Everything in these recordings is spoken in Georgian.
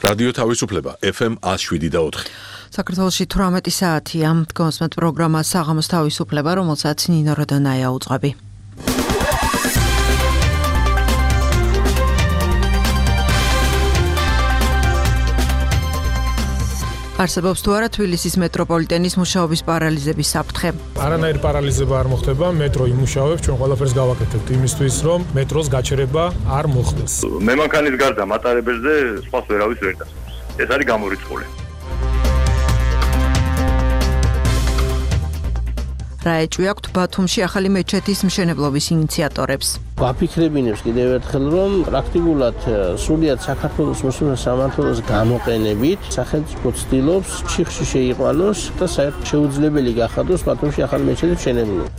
რადიო თავისუფლება FM 107.4. საქართველოში 18 საათია. კონსმეთ პროგრამა საღამოს თავისუფლება, რომელსაც ნინო როდონაია უძღვები. არსებობს თუ არა თბილისის მეტროპოლიტენის მუშაობის პარალიზების საფრთხე? არანაირი პარალიზება არ მოხდება, მეტრო იმუშავებს, ჩვენ ყველაფერს გავაკეთებთ იმისთვის, რომ მეტროს გაჩერება არ მოხდეს. მემანქანის გარდა მატარებელზე სხვა ვერავის ვერ დასწრებს. ეს არის გამორიცხული. რა ეჭვი აქვთ ბათუმში ახალი მეჩეთის მშენებლობის ინიციატორებს? ვაფიქრებინებს კიდევ ერთხელ, რომ პრაქტიკულად სრულიად საქართველოს მოსახლეობის სამართლოს გამოყენებით სახელმწიფო ცდილობს ჩიხში შეიყვანოს და საერთოდ შეუძლებელი გახადოს ბათუმში ახალი მეჩეთის მშენებლობა.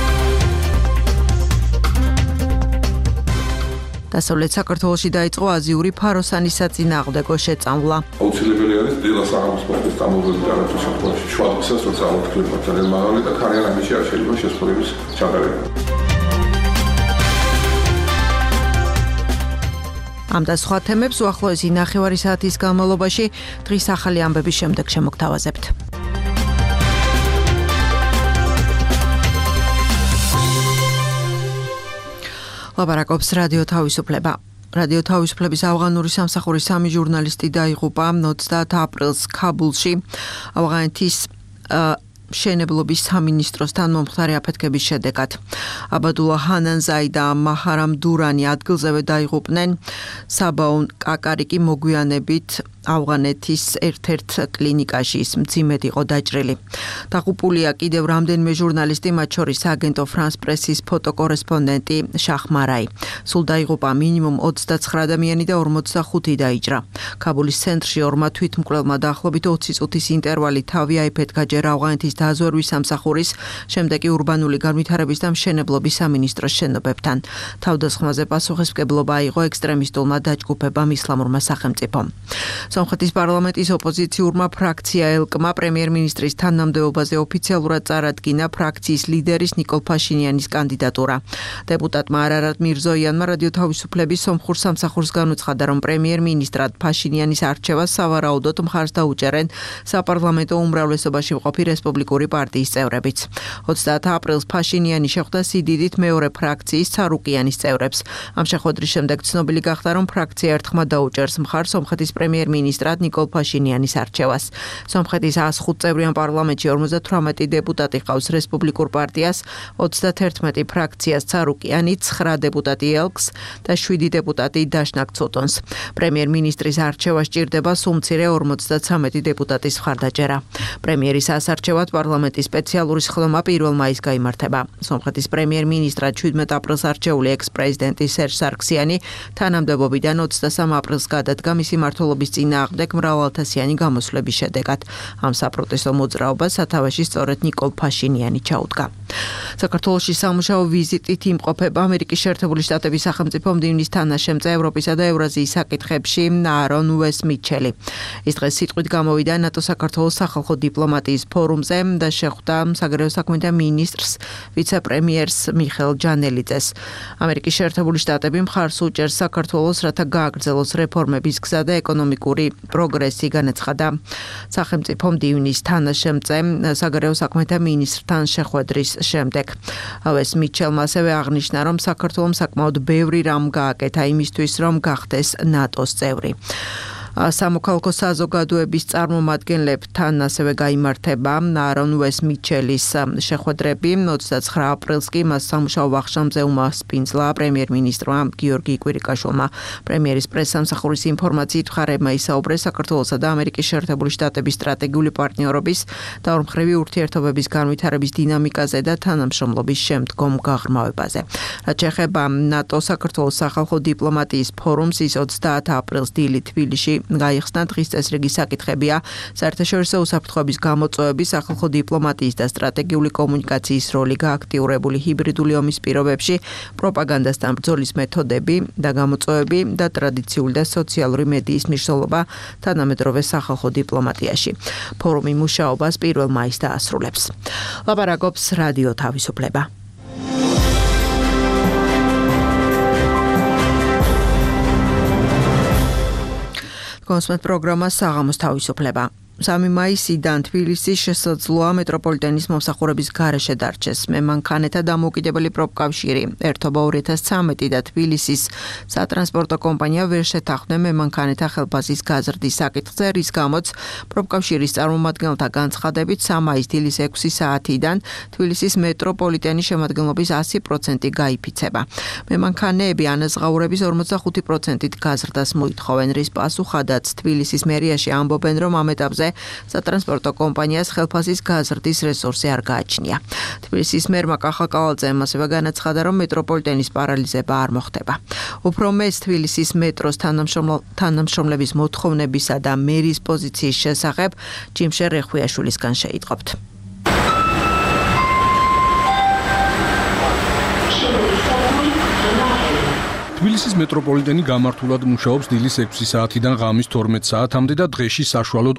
დასავლეთ საქართველოში დაიწყო აზიური ფაროსანის საწინააღმდეგო შეწამვლა. აუცილებელი არის დილა საღამოს მოხდეს გამოვიდეთ არაფრის შემთხვევაში შუადღესაც, როცა ალოთქლება ძალიან მაღალი და ქარიან ამაში არ შეიძლება შესწორების ჩატარება. ამ და სხვა თემებს უახლოესი ნახევარი საათის განმავლობაში დღის ახალი ამბების შემდეგ შემოგთავაზებთ. ლაპარაკობს რადიო თავისუფლება. რადიო თავისუფლების ავღანური სამსახურის 3 ჟურნალისტი დაიღუპა 20 აპრილს ქაბულში ავღანეთის მშენებლობის სამინისტროს თანმომხდარი აფეთქების შედეგად. აბადულა ჰანანზაი და მაჰარამ დურანი ადგილზევე დაიღუპნენ. საბაუნ კაკარიკი მოგვიანებით ავღანეთის ერთ-ერთ კლინიკაში ის მძიმედ იყო დაჭრილი. დაღუპულია კიდევ რამდენიმე ჟურნალისტი, მათ შორის აგენტო ფრანს პრესის ფოტოკორესპონდენტი შაჰმარაი. სულ დაიღუპა მინიმუმ 29 ადამიანი და 45 დაიჭრა. ქაბულის ცენტრში ორმა თვითმკვლელმა დაახლოებით 20 წუთის ინტერვალით თავი აიფეთქა ჯერ ავღანეთის დაზვერვის სამსახურის, შემდეგ კი ურბანული განვითარების და მშენებლობის სამინისტროს შენობებთან. თავდასხმაზე პასუხისმგებლობა აიღო ექსტრემისტულმა დაჯგუფებამ ისლამურმა სახელმწიფომ. სომხეთის პარლამენტის ოპოზიციურმა ფრაქცია ელკმა პრემიერ-მინისტრის თანამდებობაზე ოფიციალურად წარადგინა ფრაქციის ლიდერის ნიკოლ ფაშინიანის კანდიდატურა. დეპუტატმა არარატ მირზოიანმა რადიო თავისუფლების სომხურ სამსახურს განუცხადა, რომ პრემიერ-მინისტრად ფაშინიანის არჩევას სავარაუდოდ მხარს დაუჭერენ საპარლამენტო უმრავლესობაში მყოფი რესპუბლიკური პარტიის წევრებიც. 30 აპრილს ფაშინიანი შეხვდა სიდიდით მეორე ფრაქციის ცარუკიანის წევრებს. ამ შეხვედრის შემდეგ ცნობილი გახდა, რომ ფრაქცია ერთხმად დაუჭერს მხარს სომხეთის პრემიერ-მინისტრად ნიკოლ ფაშინიანის არჩევას. სომხეთის 105 წევრიან პარლამენტში 58 დეპუტატი ყავს რესპუბლიკურ პარტიას, 31 ფრაქციას ცარუკიანი, 9 დეპუტატი ელკს და 7 დეპუტატი დაშნაკ ცოტონს. პრემიერ-მინისტრის არჩევას ჭირდება სულ მცირე 53 დეპუტატის მხარდაჭერა. პრემიერის ასარჩევად პარლამენტის სპეციალური სხდომა 1 მაისს გაიმართება. სომხეთის პრემიერ-მინისტრად 17 აპრილს არჩეული ექს-პრეზიდენტი სერჟ სარქსიანი თანამდებობიდან 23 აპრილს გადადგა მისი მმართველობის წინააღმდეგ მრავალათასიანი გამოსვლების შედეგად. ამ საპროტესტო მოძრაობას სათავეში სწორედ ნიკოლ ფაშინიანი ჩაუდგა. საქართველოში სამუშაო ვიზიტით იმყოფება ამერიკის შეერთებული შტატების სახელმწიფო მდივნის თანაშემწე ევროპისა და ევრაზიის საკითხებში არონ უესტ-მიჩელი. ის დღეს სიტყვით გამოვიდა ნატო-საქართველოს სახალხო დიპლომატიის ფორუმზე და შეხვდა საგარეო საქმეთა მინისტრს, ვიცე-პრემიერს მიხეილ ჯანელიძეს. ამერიკის შეერთებული შტატები მხარს უჭერს საქართველოს, რათა გააგრძელოს რეფორმების გზა და ეკონომიკური პროგრესი, განაცხადა სახელმწიფო მდივნის თანაშემწე საგარეო საქმეთა მინისტრთან შეხვედრის შემდეგ. უესტ-მიჩელმა ასევე აღნიშნა, რომ საქართველოს საკმაოდ ბევრი რამ გააკეთა იმისთვის, რომ გახდეს ნატოს წევრი. სამოქალაქო საზოგადოების წარმომადგენლებთან ასევე გაიმართება არონ უესტ-მიჩელის შეხვედრები. 29 აპრილს კი მას სამუშაო ვახშამზე უმასპინძლა პრემიერ-მინისტრმა გიორგი კვირიკაშვილმა. პრემიერის პრესსამსახურის ინფორმაციით მხარეებმა ისაუბრეს საქართველოსა და ამერიკის შეერთებული შტატების სტრატეგიული პარტნიორობის და ორმხრივი ურთიერთობების განვითარების დინამიკაზე და თანამშრომლობის შემდგომ გაღრმავებაზე. რაც შეეხება ნატო-საქართველოს სახალხო დიპლომატიის ფორუმს, ის 30 აპრილს დილით თბილისში გაიხსნა. დღის წესრიგი საკითხებია საერთაშორისო უსაფრთხოების გამოწვევები, სახალხო დიპლომატიის და სტრატეგიული კომუნიკაციის როლი, გააქტიურებული ჰიბრიდული ომის პირობებში პროპაგანდასთან ბრძოლის მეთოდები და გამოწვევები და ტრადიციული და სოციალური მედიის მნიშვნელობა თანამედროვე სახალხო დიპლომატიაში. ფორუმი მუშაობას 1 მაისს დაასრულებს. ლაპარაკობს რადიო თავისუფლება. კონსმეთ პროგრამა საღამოს თავისუფლება. 3 მაისიდან თბილისის შესაძლოა მეტროპოლიტენის მომსახურების გარეშე დარჩეს. მემანქანეთა დამოუკიდებელი პროფკავშირი ერთობა 2013 და თბილისის სატრანსპორტო კომპანია ვერ შეთანხმდნენ მემანქანეთა ხელფასის გაზრდის საკითხზე, რის გამოც პროფკავშირის წარმომადგენელთა განცხადებით 3 მაის დილის 6 საათიდან თბილისის მეტროპოლიტენის შემადგენლობის 100% გაიფიცება. მემანქანეები ანაზღაურების 45%-ით გაზრდას მოითხოვენ, რის პასუხადაც თბილისის მერიაში ამბობენ, რომ ამ ეტაპზე სატრანსპორტო კომპანიას ხელფასის გაზრდის რესურსი არ გააჩნია. თბილისის მერმა კახა კავალძემ ასევე განაცხადა, რომ მეტროპოლიტენის პარალიზება არ მოხდება. უფრო მეც თბილისის მეტროს თანამშრომლების მოთხოვნებისა და მერის პოზიციის შესახებ ჯიმშე რეხვიაშვილისგან შეიტყობთ. თბილისის მეტროპოლიტენი გამართულად მუშაობს დილის 6 საათიდან ღამის 12 საათამდე და დღეში საშუალოდ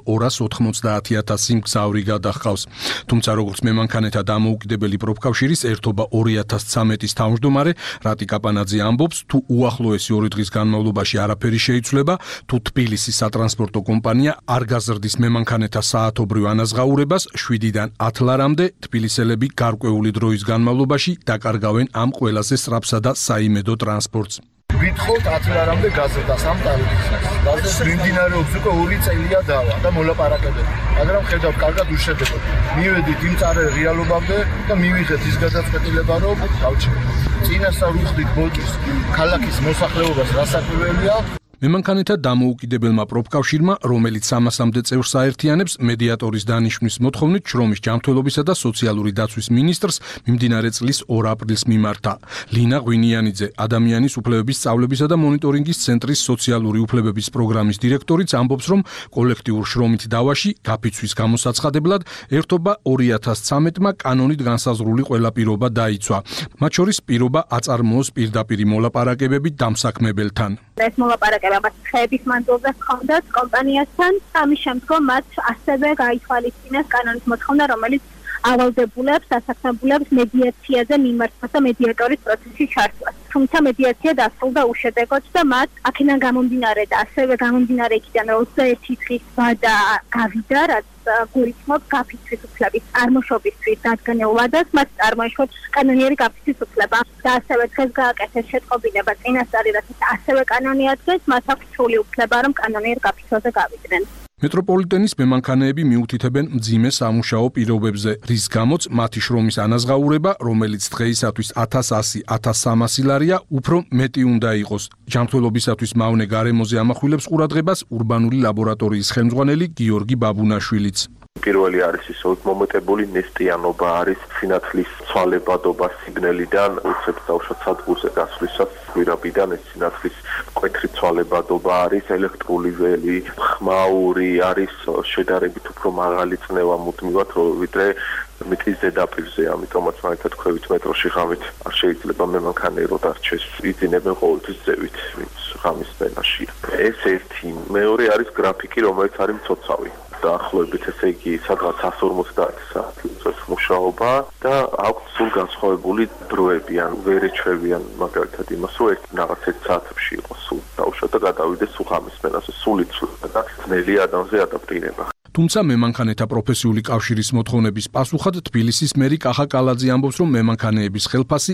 290,000 მგზავრი გადაჰყავს. თუმცა როგორც მემანქანეთა დამოუკიდებელი პროფკავშირის ერთობა 2013-ის თავმჯდომარე რატი კაპანაძე ამბობს, თუ უახლოესი 2 დღის განმავლობაში არაფერი შეიცვლება, თუ თბილისის სატრანსპორტო კომპანია არ გაზრდის მემანქანეთა საათობრივ ანაზღაურებას, 7-დან 10 ლარამდე თბილისელები გარკვეული დროის განმავლობაში დაკარგავენ ამ ყველაზე სწრაფსა და საიმედო ტრანსპორტს. ვითხოვთ 10 ლარამდე გაზრდას ამ ტარიფის. მიმდინარეობს უკვე 2 წელია დავა და მოლაპარაკებები. მაგრამ ხედავთ, კარგად უშედეგოდ. მივედით იმ წარე რეალობამდე და მივიღეთ ის გადაწყვეტილება, რომ გავჩერდით. წინასწარ ვიხდით ბოჭის ქალაქის მოსახლეობას რასაკვირველია. მემანქანეთა დამოუკიდებელმა პროფკავშირმა, რომელიც 300-მდე წევრს აერთიანებს, მედიატორის დანიშვნის მოთხოვნით შრომის ჯანმრთელობისა და სოციალური დაცვის მინისტრს მიმდინარე წლის 2 აპრილს მიმართა. ლინა ღვინიანიძე, ადამიანის უფლებების სწავლებისა და მონიტორინგის ცენტრის სოციალური უფლებების პროგრამის დირექტორიც ამბობს, რომ კოლექტიურ შრომით დავაში გაფიცვის გამოსაცხადებლად ერთობა 2013-მა კანონით განსაზღვრული ყველა პირობა დაიცვა. მათ შორის პირობა აწარმოოს პირდაპირი მოლაპარაკებები დამსაქმებელთან. ეს მოლაპარაკება მათ ხეების მანძილზე ჰქონდათ კომპანიასთან, ამის შემდგომ მათ ასევე გაითვალისწინეს კანონის მოთხოვნა, რომელიც ავალდებულებს დასაქმებულებს მედიაციაზე მიმართვას და მედიატორის პროცესის ჩართვას. თუმცა მედიაცია დასრულდა უშედეგოდ და მათ აქედან გამომდინარე და ასევე გამომდინარე იქიდან 21 დღის ვადა გავიდა, რაც გულისხმობს გაფიცვის უფლების წარმოშობისთვის დადგენილ ვადას, მათ წარმოიშვებს კანონიერი გაფიცვის უფლება და ასევე დღეს გააკეთეს შეტყობინება წინასწარი, რასაც ასევე კანონი ადგენს, მათ აქვს სრული უფლება, რომ კანონიერ გაფიცვაზე გავიდნენ. მეტროპოლიტენის მემანქანეები მიუთითებენ მძიმე სამუშაო პირობებზე, რის გამოც მათი შრომის ანაზღაურება, რომელიც დღეისათვის 1100-1300 ლარია, უფრო მეტი უნდა იყოს. ჯანმრთელობისათვის მავნე გარემოზე ამახვილებს ყურადღებას ურბანული ლაბორატორიის ხელმძღვანელი გიორგი ბაბუნაშვილიც. პირველი არის ის მომეტებული ნესტიანობა, არის სინათლის ცვალებადობა სიგნალიდან, უცებ დავშოთ სადგურზე გასვლისას გვირაბიდან ეს სინათლის მკვეთრი ცვალებადობა არის, ელექტრული ველი, ხმაური, არის შედარებით უფრო მაღალი წნევა მუდმივად, ვიდრე მეტის ზედაპირზე, ამიტომაც მაგათ თქვით მეტროში ღამით არ შეიძლება მემანქანერო დარჩეს, იძინებენ ყოველთვის ზევით, ვინც ღამის მენაში. ეს ერთი, მეორე არის გრაფიკი, რომელიც არის მცოცავი. დაახლოებით ესე იგი სადღაც 150 საათის მუშაობა და აქვს სულ განსხვავებული დროები, ან ვერ ეჩვევიან მაგალითად იმას, რომ ერთ რაღაც საათებში იყოს სულ დაუშვა და გადავიდეს სულ ღამის მენაზე, სულ იცვლება და ძნელი ადამიანზე ადაპტირება. თუმცა მემანქანეთა პროფესიული კავშირის მოთხოვნების პასუხად თბილისის მერი კახა კალაძე ამბობს, რომ მემანქანეების ხელფასი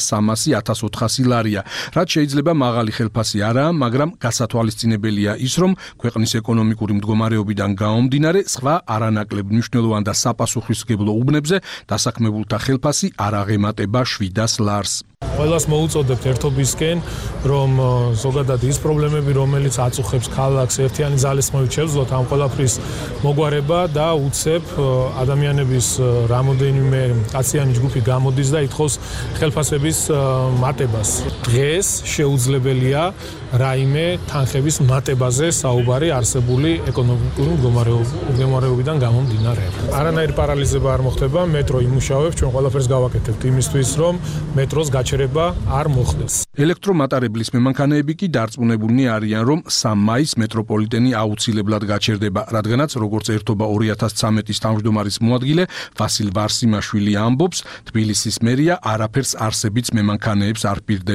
1300-1400 ლარია, რაც შეიძლება მაღალი ხელფასი არაა, მაგრამ გასათვალისწინებელია ის, რომ ქვეყნის ეკონომიკური მდგომარეობიდან გამომდინარე, სხვა არანაკლებ მნიშვნელოვან და საპასუხისმგებლო უბნებზე დასაქმებულთა ხელფასი არ აღემატება 700 ლარს. ყველას მოუწოდებთ ერთობისკენ, რომ ზოგადად ის პრობლემები, რომელიც აწუხებს ქალაქს, ერთიანი ძალისხმევით შევძლოთ ამ ყველაფრის მოგვარება და უცებ ადამიანების რამოდენიმე კაციანი ჯგუფი გამოდის და ითხოვს ხელფასების მატებას. დღეს შეუძლებელია რაიმე თანხების მატებაზე საუბარი არსებული ეკონომიკური მდგომარეობიდან გამომდინარე. არანაირი პარალიზება არ მოხდება, მეტრო იმუშავებს, ჩვენ ყველაფერს გავაკეთებთ იმისთვის, რომ მეტროს გაჩერება არ მოხდეს. ელექტრომატარებლის მემანქანეები კი დარწმუნებულნი არიან, რომ 3 მაისს მეტროპოლიტენი აუცილებლად გაჩერდება, რადგანაც როგორც ერთობა 2013-ის თავმჯდომარის მოადგილე ვასილ ვარსიმაშვილი ამბობს, თბილისის მერია არაფერს არსებიც მემანქანეებს არ პირდება.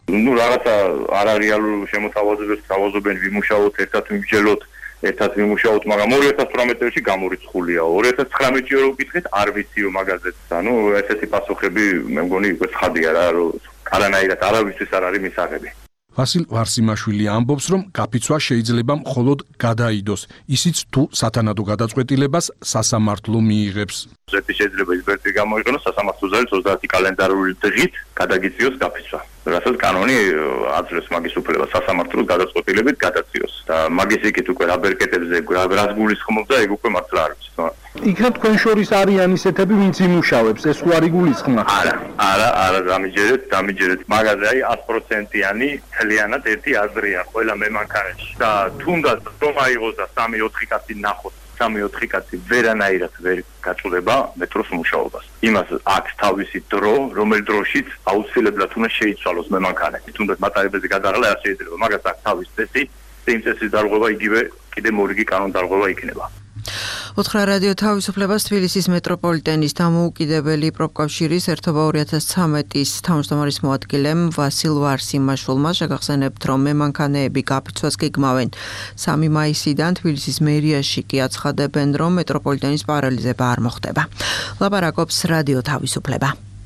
რაღაცა არარეალურ შემოთავაზებებს თავაზობენ ვიმუშაოთ, ერთად ვიმსჯელოთ, ერთად ვიმუშაოთ, მაგრამ 2018 წელს გამორიცხულია. 2019 წელს რო ვკითხეთ, არ ვიციო მაგაზეც. ესეთი პასუხები მე მგონი უკვე ცხადია რა, რომ არანაირად არავისთვის არ არის მისაღები. ვასილ ვარსიმაშვილი ამბობს, რომ გაფიცვა შეიძლება მხოლოდ გადაიდოს, ისიც თუ სათანადო გადაწყვეტილებას სასამართლო მიიღებს. შეიძლება ის ვერსია გამოიყენოს სასამართლოზე 30 კალენდარული დღით გადაგიწიოს გაფიცვა. რასაც კანონი აძლევს მაგის უფლებას სასამართლოს გადაწყვეტილებით გადაწიოს. და მაგის იქით უკვე რა ბერკეტებზე რას გულისხმობდა, ეგ უკვე მართლა არ ვიცი. იქნებ თქვენ შორის არიან ისეთები, ვინც იმუშავებს, ეს უარი გულისხმობ? არა, დამიჯერეთ. მაგაზე აი 100%-იანი თლიანად ერთი აზრია ყველა მემანქანაში. და თუნდაც რომ აიღოს და 3-4 კაცი ნახოს, 3-4 კაცი ვერანაირად ვერ გაწუდება მეტროს მუშაობას. იმას აქვს თავისი დრო, რომელ დროშიც აუცილებლად უნდა შეიცვალოს მემანქანები. თუნდაც მატარებელზე გადაღლა არ შეიძლება, მაგას აქვს თავის წესი, იმ წესის დარღვევა იგივე კიდე მორიგი კანონდარღვევა იქნება. უთხრა რადიო თავისუფლებას თბილისის მეტროპოლიტენის დამოუკიდებელი პროფკავშირის ერთობა 2013-ის თავმჯდომარის მოადგილემ ვასილ ვარსიმაშვილმა შეგახსენებთ, რომ მემანქანეები გაფიცვას გეგმავენ 3 მაისიდან. თბილისის მერიაში კი აცხადებენ, რომ მეტროპოლიტენის პარალიზება არ მოხდება. ლაპარაკობს რადიო თავისუფლება.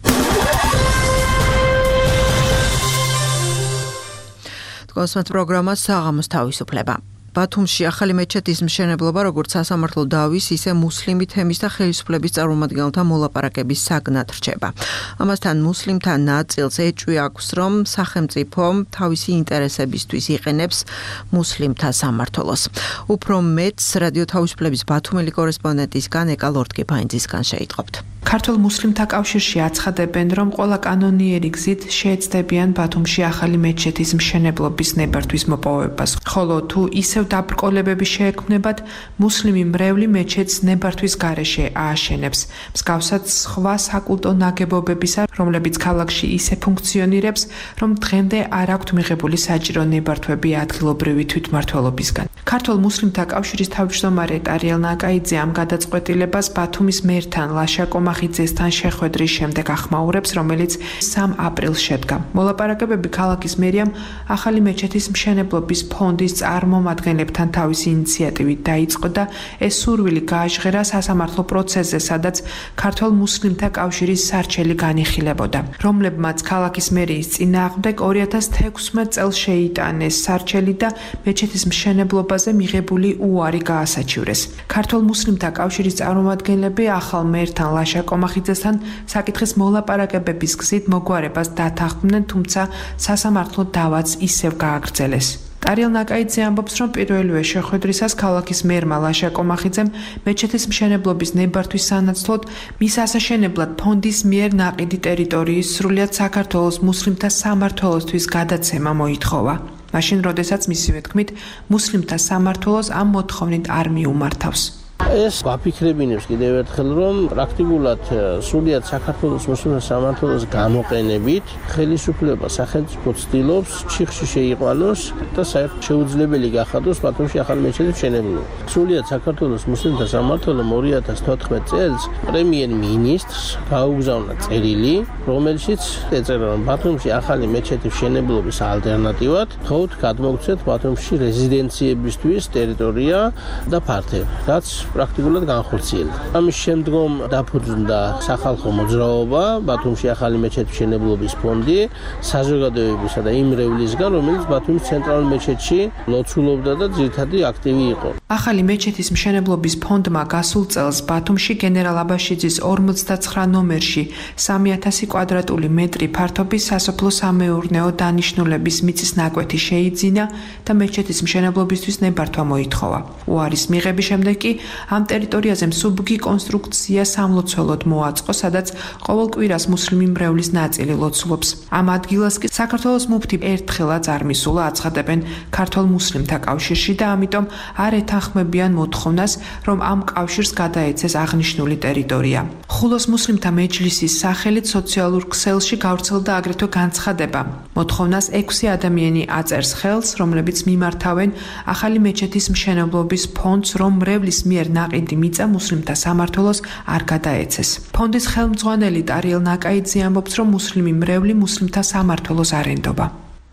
კონსმეთ პროგრამა საღამოს თავისუფლება. ბათუმში ახალი მეჩეთის მშენებლობა როგორც სასამართლო დავის, ისე მუსლიმი თემის და ხელისუფლების წარმომადგენელთა მოლაპარაკების საგნად რჩება. ამასთან მუსლიმთა ნაწილს ეჭვი აქვს, რომ სახელმწიფო თავისი ინტერესებისთვის იყენებს მუსლიმთა სამმართველოს. უფრო მეტს რადიო თავისუფლების ბათუმელი კორესპონდენტისგან ეკა ლორდ-კიფაინძისგან შეიტყობთ. ქართულ მუსლიმთა კავშირში აცხადებენ, რომ ყველა კანონიერი გზით შეეცდებიან ბათუმში ახალი მეჩეთის მშენებლობის ნებართვის მოპოვებას, ხოლო თუ ისევ დაბრკოლებები შეექმნებათ, მუსლიმი მრევლი მეჩეთს ნებართვის გარეშე ააშენებს. მსგავსად სხვა საკულტო ნაგებობებისა, რომლებიც ქალაქში ისე ფუნქციონირებს, რომ დღემდე არ აქვთ მიღებული საჭირო ნებართვები ადგილობრივი თვითმმართველობისგან. ქართულ მუსლიმთა კავშირის თავმჯდომარე ტარიელ ნაკაიძე ამ გადაწყვეტილებას ბათუმის მერთან ლაშა კომახიძესთან შეხვედრის შემდეგ ახმაურებს, რომელიც 3 აპრილს შედგა. მოლაპარაკებები ქალაქის მერიამ ახალი მეჩეთის მშენებლობის ფონდის წარმომადგენლებთან თავისი ინიციატივით დაიწყო და ეს სურვილი გააჟღერა სასამართლო პროცესზე, სადაც ქართულ მუსლიმთა კავშირის სარჩელი განიხილებოდა, რომლებმაც ქალაქის მერიის წინააღმდეგ 2016 წელს შეიტანეს სარჩელი და მეჩეთის მშენებლობაზე მიღებული უარი გაასაჩივრეს. ქართულ მუსლიმთა კავშირის წარმომადგენლები ახალ მერთან ლაშა კომახიძესთან საკითხის მოლაპარაკებების გზით მოგვარებას დათანხმდნენ, თუმცა სასამართლო დავაც ისევ გააგრძელეს. ტარიელ ნაკაიძე ამბობს, რომ პირველივე შეხვედრისას ქალაქის მერმა ლაშა კომახიძემ მეჩეთის მშენებლობის ნებართვის სანაცვლოდ მის ასაშენებლად ფონდის მიერ ნაყიდი ტერიტორიის სრულიად საქართველოს მუსლიმთა სამმართველოსთვის გადაცემა მოითხოვა. მაშინ, როდესაც მისივე თქმით, მუსლიმთა სამმართველოს ამ მოთხოვნით არ მიუმართავს. ეს ვაფიქრებინებს კიდევ ერთხელ, რომ პრაქტიკულად სრულიად საქართველოს მუსლიმთა სამმართველოს გამოყენებით ხელისუფლება სახელმწიფო ცდილობს ჩიხში შეიყვანოს და საერთოდ შეუძლებელი გახადოს ბათუმში ახალი მეჩეთის მშენებლობა. სრულიად საქართველოს მუსლიმთა სამმართველომ 2014 წელს პრემიერ-მინისტრს გაუგზავნა წერილი, რომელშიც ეწერა, რომ ბათუმში ახალი მეჩეთის მშენებლობის ალტერნატივად თხოვთ გადმოგცეთ ბათუმში რეზიდენციებისთვის ტერიტორია და ფართები, რაც პრაქტიკულად განხორციელდა. ამის შემდგომ დაფუძნდა სახალხო მოძრაობა, ბათუმში ახალი მეჩეთის მშენებლობის ფონდი, საზოგადოებისა და იმ მრევლისგან, რომელიც ბათუმის ცენტრალურ მეჩეთში ლოცულობდა და ძირითადი აქტივი იყო. ახალი მეჩეთის მშენებლობის ფონდმა გასულ წელს ბათუმში გენერალ აბაშიძის 59 ნომერში 3000 კვადრატული მეტრი ფართობის სასოფლო-სამეურნეო დანიშნულების მიწის ნაკვეთი შეიძინა და მეჩეთის მშენებლობისთვის ნებართვა მოითხოვა. უარის მიღების შემდეგ კი ამ ტერიტორიაზე მსუბუქი კონსტრუქცია სამლოცველოდ მოაწყო, სადაც ყოველ კვირას მუსლიმი მრევლის ნაწილი ლოცულობს. ამ ადგილას კი საქართველოს მუფთი ერთხელაც არ მისულა, აცხადებენ ქართულ მუსლიმთა კავშირში და ამიტომ არ ეთანხმებიან მოთხოვნას, რომ ამ კავშირს გადაეცეს აღნიშნული ტერიტორია. ხულოს მუსლიმთა მეჯლისის სახელით სოციალურ ქსელში გავრცელდა აგრეთვე განცხადება. მოთხოვნას 6 ადამიანი აწერს ხელს, რომლებიც მიმართავენ ახალი მეჩეთის მშენებლობის ფონდს, რომ მრევლის მიერ ნაყიდი მიწა მუსლიმთა სამმართველოს არ გადაეცეს. ფონდის ხელმძღვანელი ტარიელ ნაკაიძე ამბობს, რომ მუსლიმი მრევლი მუსლიმთა სამმართველოს არ ენდობა.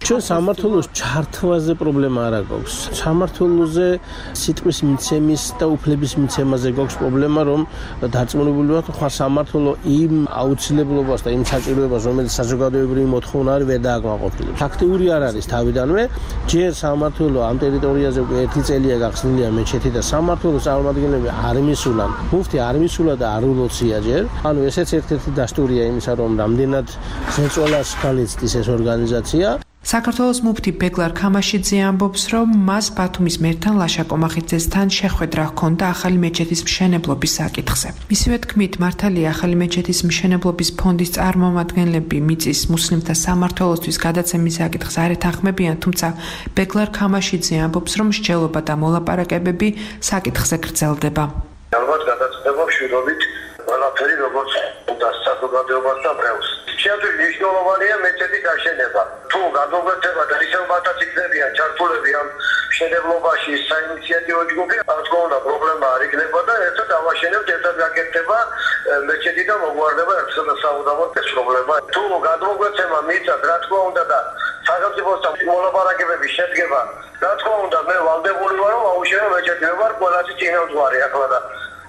ჩვენ სამართლოს ჩართვაზე პრობლემა არ აქვს. სამართლოზე სიტყვის მიცემის და უფლების მიცემაზე გვაქვს პრობლემა, რომ დარწმუნებული ვართ, ხა სამართლო იმ აუცილებლობას და იმ საჭიროებას, რომელიც საზოგადოებრივი მოთხოვნა არის, ვერ დააკმაყოფილებს. ფაქტიური არ არის თავიდანვე, ჯერ სამართლო ამ ტერიტორიაზე უკვე 1 წელია გახსნილია მეჩეთი და სამართლოს წარმომადგენლები არ მისულან. მუფტი არ მისულა და არ ულოცია ჯერ. ანუ ესეც ერთ-ერთი დასტურია იმისა, რომ რამდენად შეწოლას ხალისტის ეს ორგანიზაცია. საქართველოს მუფტი ბეგლარ ქამაშიძე ამბობს, რომ მას ბათუმის მერთან ლაშა კომახიძესთან შეხვედრა ჰქონდა ახალი მეჩეთის მშენებლობის საკითხზე. მისივე თქმით, მართალია ახალი მეჩეთის მშენებლობის ფონდის წარმომადგენლები მიწის მუსლიმთა სამმართველოსთვის გადაცემის საკითხს არ ეთანხმებიან, თუმცა ბეგლარ ქამაშიძე ამბობს, რომ მსჯელობა და მოლაპარაკებები საკითხზე გრძელდება. ალბათ გადაწყვეტა მშვიდობით ყველაფერი როგორც უნდა საზოგადოებას და ბრევს. შეაძლოა მნიშვნელოვანია მეჩეთის აშენება. თუ გადმოგვეცემა და ისევ მათაც იქნებიან ჩართულები ამ მშენებლობაში საინიციატივო ჯგუფი, რა თქმა უნდა პრობლემა არ იქნება და ერთად ავაშენებთ, ერთად გაკეთდება მეჩეთი და მოგვარდება ერთად საუდამოდ ეს პრობლემა. თუ გადმოგვეცემა მიწად, რა თქმა უნდა და სახელმწიფოსთან მოლაპარაკებები შედგება, რა თქმა უნდა მე ვალდებული ვარ რომ აუშენო მეჩეთი, მე ვარ ყველაზე წინამძღვარი ახლა და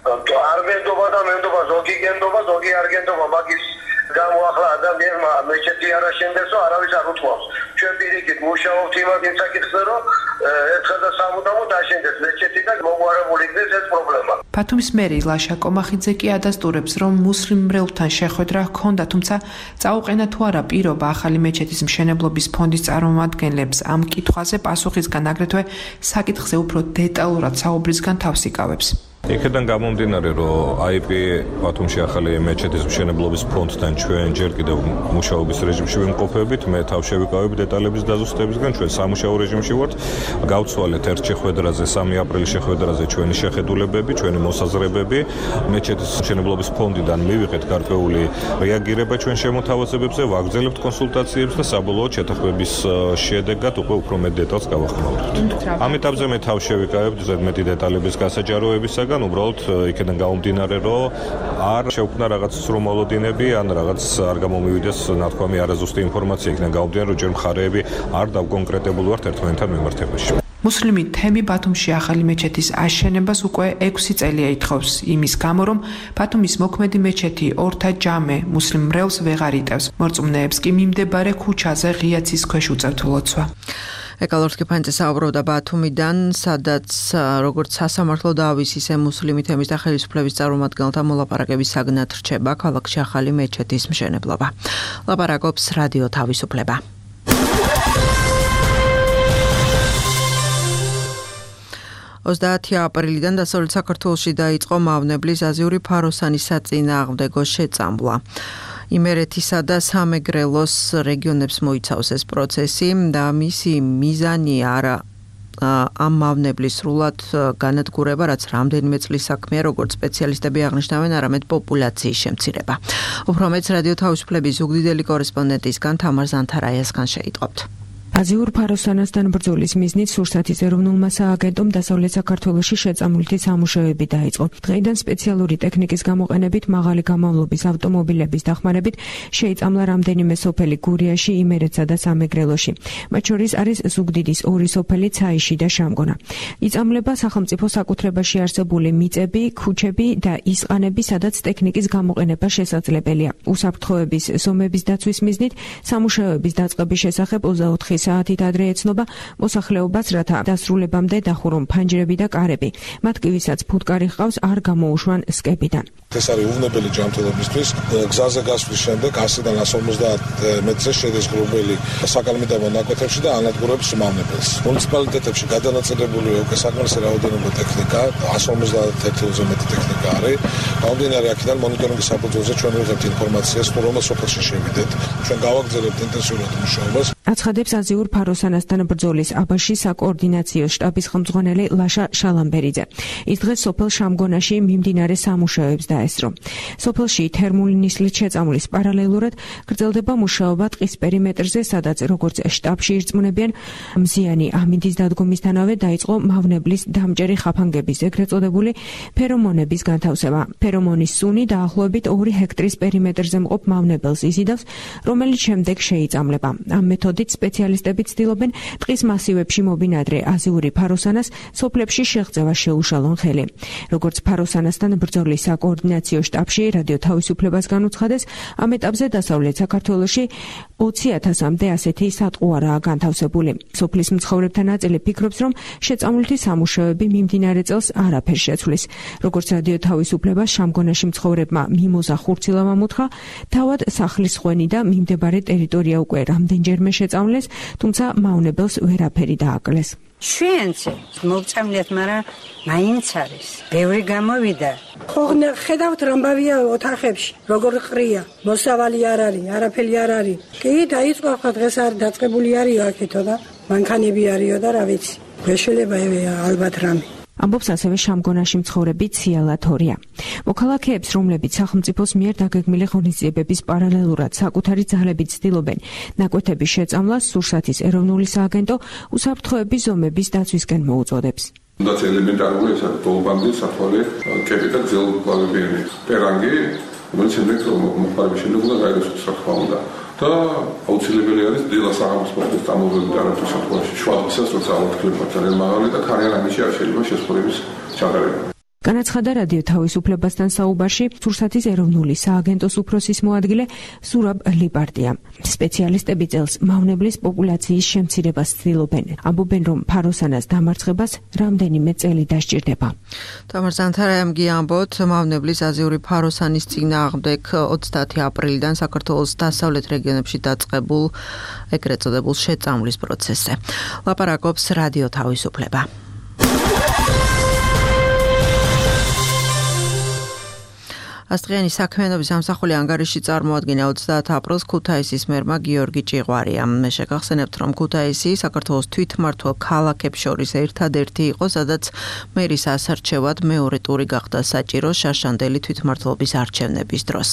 არ მენდობა და მენდობა ზოგი გენდობა, ზოგი არ გენდობა მაგის გამო ახლა ადამიანმა მეჩეთი არ აშენდესო, არავის არ უთხოვს. ჩვენ პირიქით მუშაობთ იმ საკითხზე, რომ ერთხელ და სამუდამოდ აშენდეს მეჩეთი და მოგვარებული იქნეს ეს პრობლემა. ბათუმის მერი ლაშა კომახიძე კი ადასტურებს, რომ მუსლიმ მრევლთან შეხვედრა ჰქონდა, თუმცა წაუყენა თუ არა პირობა ახალი მეჩეთის მშენებლობის ფონდის წარმომადგენლებს ამ კითხვაზე პასუხისგან აგრეთვე საკითხზე უფრო დეტალურად საუბრისგან თავს იკავებს. იქედან გამომდინარე, რომ IP ბათუმში ახალი მეჩეთის მშენებლობის ფონდთან ჩვენ ჯერ კიდევ მუშაობის რეჟიმში ვიმყოფებით, მე თავს შევიკავებ დეტალების დაზუსტებისგან, ჩვენ სამუშაო რეჟიმში ვართ. გავცვალეთ ერთ შეხვედრაზე, 3 აპრილის შეხვედრაზე ჩვენი შეხედულებები, ჩვენი მოსაზრებები. მეჩეთის მშენებლობის ფონდიდან მივიღეთ გარკვეული რეაგირება ჩვენ შემოთავაზებებზე, ვაგრძელებთ კონსულტაციებს და საბოლოოდ შეთანხმების შედეგად უფრო მეტ დეტალს გავახმაურებთ. ამ ეტაპზე მე თავს შევიკავებ ზედმეტი დეტალების გასაჯაროებისაგან. უბრალოდ იქიდან გამომდინარე, რომ არ შევქმნა რაღაც სრომოლოდინები, ან რაღაც არ გამომივიდეს ნათქვამი არაზუსტი ინფორმაცია, იქიდან გამომდინარე, რომ ჯერ მხარეები არ დავკონკრეტებული ვართ ერთმანეთთან მიმართებაში. მუსლიმი თემი ბათუმში ახალი მეჩეთის აშენებას უკვე 6 წელია ითხოვს, იმის გამო, რომ ბათუმის მოქმედი მეჩეთი ორთა ჯამე მუსლიმ მრევლს ვეღარ იტევს. მორწმუნეებს კი მიმდებარე ქუჩაზე ღია ცის ქვეშ უწევთ ლოცვა. ეკალორსკი ფანძე საუბრობდა ბათუმიდან, სადაც როგორც სასამართლო დავის, ისე მუსლიმი თემის და ხელისუფლების წარმომადგენელთა მოლაპარაკების საგნად რჩება ქალაქში ახალი მეჩეთის მშენებლობა. ლაპარაკობს რადიო თავისუფლება. აპრილიდან დასავლეთ საქართველოში დაიწყო მავნებლის აზიური ფაროსანის საწინააღმდეგო შეწამვლა. იმერეთისა და სამეგრელოს რეგიონებს მოიცავს ეს პროცესი და მისი მიზანი არა ამ მავნებლის სრულად განადგურება, რაც რამდენიმე წლის საქმეა, როგორც სპეციალისტები აღნიშნავენ, არამედ პოპულაციის შემცირება. უფრო მეც რადიო თავისუფლების ზუგდიდელი კორესპონდენტისგან თამარ ზანთარაიასგან შეიტყობთ. აზიურ ფაროსანასთან ბრძოლის მიზნით სურსათის ეროვნულმა სააგენტომ დასავლეთ საქართველოში შეწამვლითი სამუშაოები დაიწყო. დღეიდან სპეციალური ტექნიკის გამოყენებით მაღალი გამავლობის ავტომობილების დახმარებით შეიწამლა რამდენიმე სოფელი გურიაში, იმერეთსა და სამეგრელოში. მათ შორის არის ზუგდიდის 2 სოფელი ცაიში და შამგონა. იწამლება სახელმწიფო საკუთრებაში არსებული მიწები, ქუჩები და ისყანები, სადაც ტექნიკის გამოყენება შესაძლებელია. უსაფრთხოების ზომების დაცვის მიზნით სამუშაოების დაწყების შესახებ 24 საათით ადრე ეცნობა მოსახლეობას, რათა დასრულებამდე დახურონ ფანჯრები და კარები. მათ კი ვისაც ფუტკარი ჰყავს, არ გამოუშვან სკებიდან. ეს არის უვნებელი ჯანმრთელობისთვის. გზაზე გასვლის შემდეგ 100-დან 150 მეტრზე შედის გრუბელი საკალმიდამო ნაკვეთებში და ანადგურებს მავნებელს. მუნიციპალიტეტებში გადანაწილებული უკვე საკმარისი რაოდენობა ტექნიკა, 151-ზე მეტი ტექნიკა არის. გამომდინარე აქედან მონიტორინგის საფუძველზე ჩვენ ვიღებთ ინფორმაციას, თუ რომელ სოფელში შევიდეთ. ჩვენ გავაგრძელებთ ინტენსიურად მუშაობას. აცხადებს აზიურ ფაროსანასთან ბრძოლის აბაში საკოორდინაციო შტაბის ხელმძღვანელი ლაშა შალამბერიძე. ის დღეს სოფელ შამგონაში მიმდინარე სამუშაოებს დაესწრო. სოფელში თერმული ნისლით შეწამვლის პარალელურად გრძელდება მუშაობა ტყის პერიმეტრზე, სადაც როგორც შტაბში ირწმუნებიან, მზიანი ამინდის დადგომისთანავე დაიწყო მავნებლის დამჭერი ხაფანგების, ეგრეთ წოდებული ფერომონების განთავსება. ფერომონის სუნი დაახლოებით 2 ჰექტრის პერიმეტრზე მყოფ მავნებელს იზიდავს, რომელიც შემდეგ შეიწამლება. ამ მეთოდით სპეციალისტები აქტივისტები ცდილობენ ტყის მასივებში მობინადრე აზიური ფაროსანას სოფლებში შეღწევა შეუშალონ ხელი. როგორც ფაროსანასთან ბრძოლის საკოორდინაციო შტაბში რადიო თავისუფლებას განუცხადეს, ამ ეტაპზე დასავლეთ საქართველოში 20,000-მდე ასეთი სატყუარაა განთავსებული. სოფლის მცხოვრებთა ნაწილი ფიქრობს, რომ შეწამლითი სამუშაოები მიმდინარე წელს არაფერს შეცვლის. როგორც რადიო თავისუფლებას შამგონაში მცხოვრებმა მიმოზა ხურცილამ ამოთხა, თავად სახლის ხვენი და მიმდებარე ტერიტორია უკვე რამდენჯერმე შეწამლეს, თუმცა მავნებელს ვერაფერი დააკლეს. ჩვენზე მოვწამლეთ, მაგრამ მაინც არის. ბევრი გამოვიდა. ხო, ხედავთ რამბავია ოთახებში, როგორ ყრია. მოსავალი არ არის, არაფერი არ არის. კი, დაიწყო ხო დღეს არ დაწყებული არისო აქეთო და მანქანები არისო და რა ვიცი. შეიძლება ალბათ რამე. ამბობს ასევე შამგონაში მცხოვრები ციალა თორია. მოქალაქეებს, რომლებიც სახელმწიფოს მიერ დაგეგმილი ღონისძიებების პარალელურად საკუთარი ძალებით ცდილობენ ნაკვეთების შეწამლას, სურსათის ეროვნული სააგენტო უსაფრთხოების ზომების დაცვისკენ მოუწოდებს. That's elementary, ეს არის დოლბანდი, საფოლე, კეპიტა ძელკლავებიანი პერანგი, რომელიც შემდეგ მოხარების შემდეგ უნდა გაიგოს უსაფრთხო უნდა. და აუცილებელი არის დილა საღამოს მოხდეს წამოვლები და რატო საფრთხეში შუადღესაც როცა ავთქლებმა ძალიან მაღალი და ქარიან ამიში არ შეიძლება შესწორების ჩაგარება. განაცხადა რადიო თავისუფლებასთან საუბარში სურსათის ეროვნული სააგენტოს უფროსის მოადგილე სურაბ ლიპარტია. სპეციალისტები წელს მავნებლის პოპულაციის შემცირებას ცდილობენ. ამბობენ, რომ ფაროსანას დამარცხებას რამდენიმე წელი დასჭირდება. თამარ ზანთარაიამგი ამბობთ, მავნებლის აზიური ფაროსანის წინააღმდეგ 30 აპრილიდან საქართველოს დასავლეთ რეგიონებში დაწყებულ ეგრეთ წოდებულ შეწამვლის პროცესზე. ლაპარაკობს რადიო თავისუფლება. ასწლიანი საქმიანობის სამსახური ანგარიში წარმოადგენა 30 აპრილს ქუთაისის მერმა გიორგი ჭიღვარია. მე შეგახსენებთ, რომ ქუთაისი საქართველოს თვითმმართველ ქალაქებს შორის ერთადერთი იყო, სადაც მერის ასარჩევად მეორე ტური გახდა საჭირო შაშანდელი თვითმმართველობის არჩევნების დროს.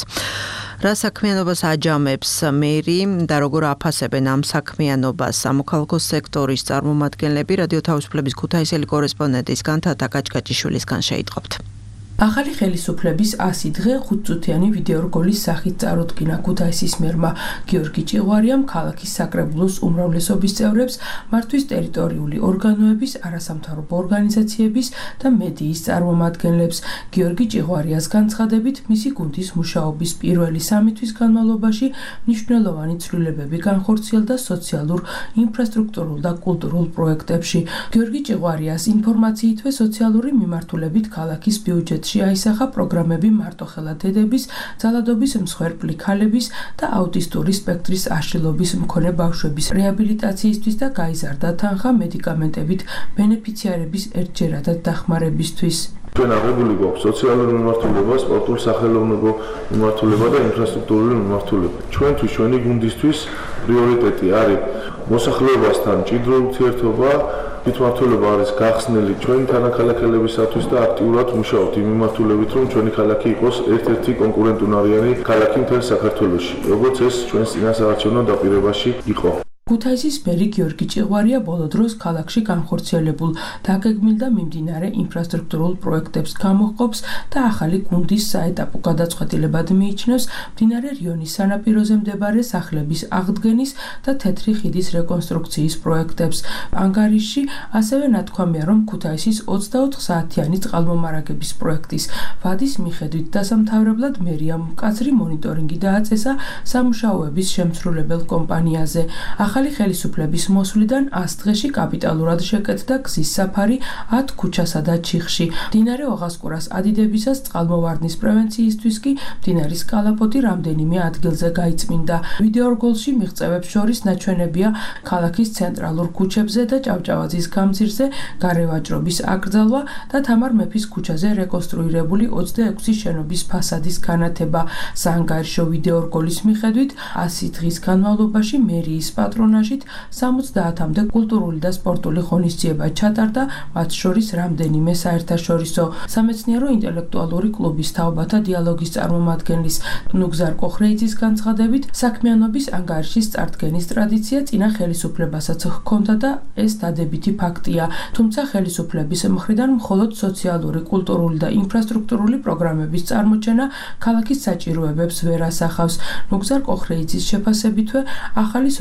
რა საქმიანობას აჯამებს მერი და როგორ აფასებენ ამ საქმიანობას სამოქალაქო სექტორის წარმომადგენლები, რადიო თავისუფლების ქუთაისელი კორესპონდენტის განთათა კაჭკაჭიშვილისგან შეიტყობთ. ახალი ხელისუფლების 100 დღე 5 წუთიანი ვიდეორგოლის სახით წარუდგინა ქუთაისის მერმა გიორგი ჭიღვარიამ ქალაქის საკრებულოს უმრავლესობის წევრებს, მართვის ტერიტორიული ორგანოების, არასამთავრობო ორგანიზაციების და მედიის წარმომადგენლებს. გიორგი ჭიღვარიას განცხადებით, მისი გუნდის მუშაობის პირველი 3 თვის განმავლობაში მნიშვნელოვანი ცვლილებები განხორციელდა სოციალურ, ინფრასტრუქტურულ და კულტურულ პროექტებში. გიორგი ჭიღვარიას ინფორმაციითვე სოციალური მიმართულებით ქალაქის ბიუჯეტში აისახა პროგრამები მარტოხელა დედების, ძალადობის მსხვერპლი ქალების და აუტისტური სპექტრის აშლილობის მქონე ბავშვების რეაბილიტაციისთვის და გაიზარდა თანხა მედიკამენტებით ბენეფიციარების ერთჯერადად დახმარებისთვის. ჩვენ აღებული გვაქვს სოციალური მიმართულება, სპორტული სახელოვნებო მიმართულება და ინფრასტრუქტურული მიმართულება. ჩვენთვის, ჩვენი გუნდისთვის პრიორიტეტი არის მოსახლეობასთან მჭიდრო ურთიერთობა. თვითმმართველობა არის გახსნილი ჩვენი თანაქალაქელებისათვის და აქტიურად მუშაობთ იმ მიმართულებით, რომ ჩვენი ქალაქი იყოს ერთ-ერთი კონკურენტუნარიანი ქალაქი მთელ საქართველოში, როგორც ეს ჩვენს წინასაარჩევნო დაპირებაში იყო. ქუთაისის მერი გიორგი ჭიღვარია ბოლო დროს ქალაქში განხორციელებულ დაგეგმილ და მიმდინარე ინფრასტრუქტურულ პროექტებს გამოჰყოფს და ახალი გუნდის საეტაპო გადაწყვეტილებად მიიჩნევს მდინარე რიონის სანაპიროზე მდებარე სახლების აღდგენის და თეთრი ხიდის რეკონსტრუქციის პროექტებს. ანგარიში ასევე ნათქვამია, რომ ქუთაისის 24 საათიანი წყალმომარაგების პროექტის ვადის მიხედვით დასამთავრებლად მერიამ მკაცრი მონიტორინგი დააწესა სამუშაოების შემსრულებელ კომპანიაზე. ახალი ხელისუფლების მოსვლიდან 100 დღეში კაპიტალურად შეკეთდა გზის საფარი 10 ქუჩასა და ჩიხში. მდინარე ოღასკურას ადიდებისას წყალმოვარდნის პრევენციისთვის კი მდინარის კალაპოტი რამდენიმე ადგილზე გაიწმინდა. ვიდეორგოლში მიღწევებს შორის ნაჩვენებია ქალაქის ცენტრალურ ქუჩებზე და ჭავჭავაძის გამზირზე გარევაჭრობის აკრძალვა და თამარ მეფის ქუჩაზე რეკონსტრუირებული 26 შენობის ფასადის განათება. საანგარიშო ვიდეორგოლის მიხედვით 100 დღის განმავლობაში მერიის პატრონაჟით 70-მდე კულტურული და სპორტული ღონისძიება ჩატარდა, მათ შორის რამდენიმე საერთაშორისო სამეცნიერო ინტელექტუალური კლუბის თაობათა დიალოგის წარმომადგენლის ნუგზარ კოხრეიძის განცხადებით, საქმიანობის ანგარიშის წარდგენის ტრადიცია წინა ხელისუფლებასაც ჰქონდა და ეს დადებითი ფაქტია, თუმცა ხელისუფლების მხრიდან მხოლოდ სოციალური, კულტურული და ინფრასტრუქტურული პროგრამების წარმოჩენა ქალაქის საჭიროებებს ვერ ასახავს. ნუგზარ კოხრეიძის შეფასებითვე, ახალი სოციალური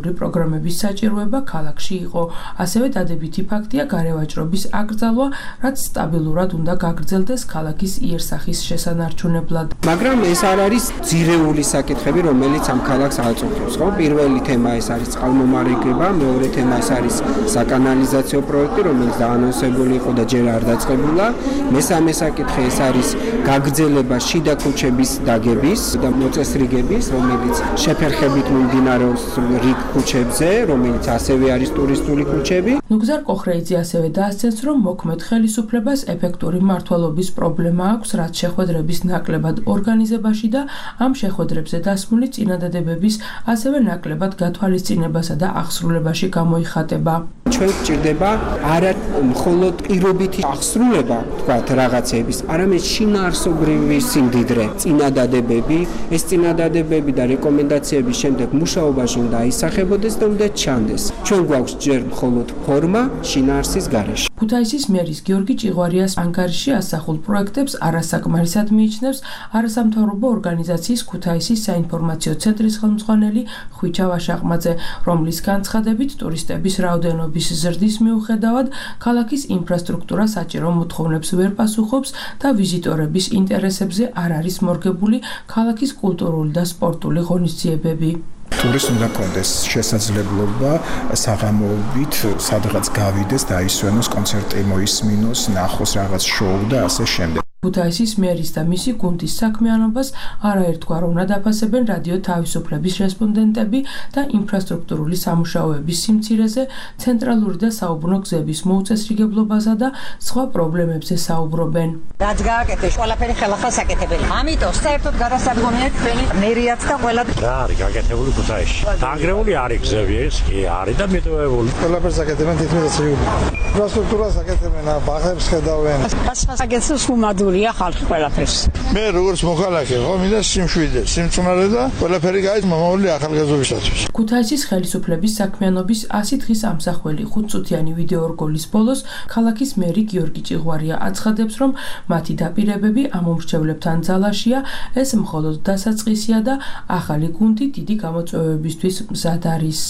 სოციალური პროგრამების საჭიროება ქალაქში იყო. ასევე დადებითი ფაქტია გარევაჭრობის აკრძალვა, რაც სტაბილურად უნდა გაგრძელდეს ქალაქის იერსახის შესანარჩუნებლად. მაგრამ ეს არ არის ძირეული საკითხები, რომელიც ამ ქალაქს აწუხებს, ხო? პირველი თემა ეს არის წყალმომარაგება, მეორე თემა ეს არის საკანალიზაციო პროექტი, რომელიც დაანონსებული იყო და ჯერ არ დაწყებულა. მესამე საკითხი ეს არის გაგრძელება შიდა ქუჩების დაგების და მოწესრიგების, რომელიც შეფერხებით მიმდინარეობს რიგ ქუჩებზე, რომელიც ასევე არის ტურისტული ქუჩები. ნუგზარ კოხრეიძე ასევე დაასცენს, რომ მოქმედ ხელისუფლებას ეფექტური მმართველობის პრობლემა აქვს, რაც შეხვედრების ნაკლებად ორგანიზებაში და ამ შეხვედრებზე დასმული წინადადებების, ასევე ნაკლებად გათვალისწინებასა და აღსრულებაში გამოიხატება. ჩვენ გვჭირდება არა მხოლოდ პირობითი აღსრულება, თქვათ რაღაცების, არამედ შინაარსობრივი სიმდიდრე, წინადადებები, ეს წინადადებები და რეკომენდაციების შემდეგ მუშაობაში უნდა აისახებოდეს და უნდა ჩანდეს. ჩვენ გვაქვს ჯერ მხოლოდ ფორმა შინაარსის გარეშე. ქუთაისის მერის გიორგი ჭიღვარიას ანგარიში ასახულ პროექტებს არასაკმარისად მიიჩნევს არასამთავრობო ორგანიზაციის ქუთაისის საინფორმაციო ცენტრის ხელმძღვანელი ხვიჩა ვაშაყმაძე, რომლის განცხადებით ტურისტების რაოდენობის ზრდის მიუხედავად ქალაქის ინფრასტრუქტურა საჭირო მოთხოვნებს ვერ პასუხობს და ვიზიტორების ინტერესებზე არ არის მორგებული ქალაქის კულტურული და სპორტული ღონისძიებები. ტურისტს უნდა კონდეს შესაძლებლობა საღამოობით სადღაც გავიდეს და აისვენოს კონცერტი მოისმინოს, ნახოს რაღაც შოუ და ასე შემდეგ. ქუთაისის მერის და მისი გუნდის საქმიანობას არაერთგვარ უნდა დაფასებენ რადიო თავისუფლების რესპონდენტები და ინფრასტრუქტურული სამუშაოების სიმცირეზე, ცენტრალური და საუბრნო გზების მოუწესრიგებლობასა და სხვა პრობლემებზე საუბრობენ. რაც გააკეთეს, ყველაფერი ხელახლა საკეთებელი. ამიტომ საერთოდ გადასადგომია თქვენი მერიაც და ყველა რა არის გაკეთებული ქუთაისში. დაანგრეული არის გზები, ეს კი არის და მიტოვებული. ყველაფერს საკეთებენ თითქმის ინფრასტრუქტურას საკეთებენ, ბაღებს ხედავენ. საკეთებს უმადურია ხალხი ყველაფერს. მე როგორც მოქალაქე, ხო, მინდა სიმშვიდე, სიმწუნარე და ყველაფერი გაიც მომავალი ახალგაზრდობისათვის. ქუთაისის ხელისუფლების საქმიანობის 100 დღის ამსახველი 5-წუთიანი ვიდეორგოლის ბოლოს ქალაქის მერი გიორგი ჭიღვარია აცხადებს, რომ მათი დაპირებები ამ მომრჩევლებთან ძალაშია, ეს მხოლოდ დასაწყისია და ახალი გუნდი დიდი გამოწვევებისთვის მზად არის.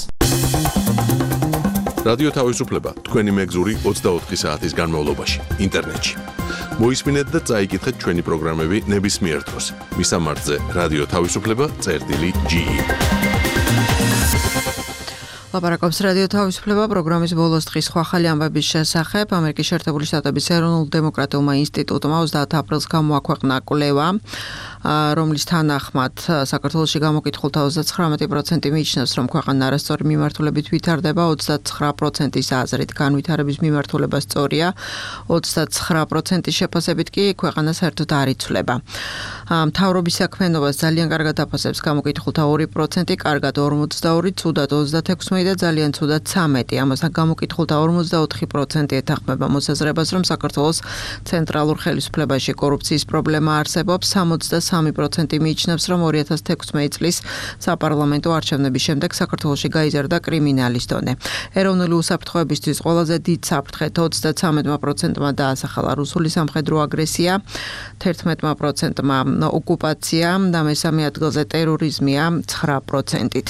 რადიო თავისუფლება თქვენი მეგზური 24 საათის განმავლობაში ინტერნეტში. მოისმინეთ და წაიკითხეთ ჩვენი პროგრამები ნებისმიერ დროს. მისამართზე რადიო თავისუფლება.ge. ლაპარაკობს რადიო თავისუფლება პროგრამის ბოლოს დღის ხვალ ამბების შესახებ. ამერიკის შეერთებული შტატების ეროვნულ დემოკრატიულმა ინსტიტუტმა 30 აპრილს გამოაქვეყნა კვლევა, რომლის თანახმად საქართველოში გამოკითხულთა 39% მიიჩნევს, რომ ქვეყანა არასწორი მიმართულებით ვითარდება, 29%-ის აზრით განვითარების მიმართულება სწორია, 29% შეფასებით კი ქვეყანა საერთოდ არ იცვლება. მთავრობის საქმიანობას ძალიან კარგად აფასებს გამოკითხულთა 2%, კარგად 42, ცუდად 36 და ძალიან ცუდად 13. ამასთან გამოკითხულთა 44% ეთანხმება მოსაზრებას, რომ საქართველოს ცენტრალურ ხელისუფლებაში კორუფციის პრობლემა არსებობს, 63% მიიჩნევს, რომ 2016 წლის საპარლამენტო არჩევნების შემდეგ საქართველოში გაიზარდა კრიმინალის დონე. ეროვნული უსაფრთხოებისთვის ყველაზე დიდ საფრთხეთ 33%-მა დაასახელა რუსული სამხედრო აგრესია, 11%-მა ოკუპაცია და მესამე ადგილზე ტერორიზმია 9%-ით.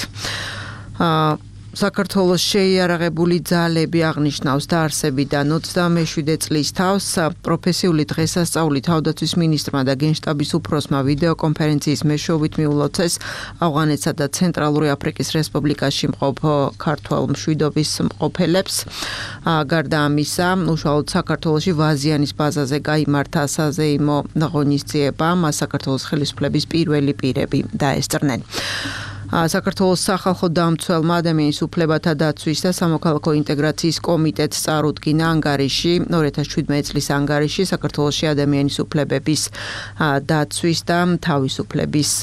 საქართველოს შეიარაღებული ძალები აღნიშნავს დაარსებიდან 27 წლის თავს პროფესიული დღესასწაული თავდაცვის მინისტრმა და გენშტაბის უფროსმა ვიდეოკონფერენციის მეშვეობით მიულოცეს ავღანეთსა და ცენტრალური აფრიკის რესპუბლიკაში მყოფ ქართველ მშვიდობის მყოფელებს. გარდა ამისა, უშუალოდ საქართველოში ვაზიანის ბაზაზე გაიმართა საზეიმო ღონისძიება, მას საქართველოს ხელისუფლების პირველი პირები დაესწრნენ. საქართველოს სახალხო დამცველმა ადამიანის უფლებათა დაცვის და სამოქალაქო ინტეგრაციის კომიტეტს წარუდგინა ანგარიში 2017 წლის ანგარიში საქართველოში ადამიანის უფლებების დაცვის და თავისუფლების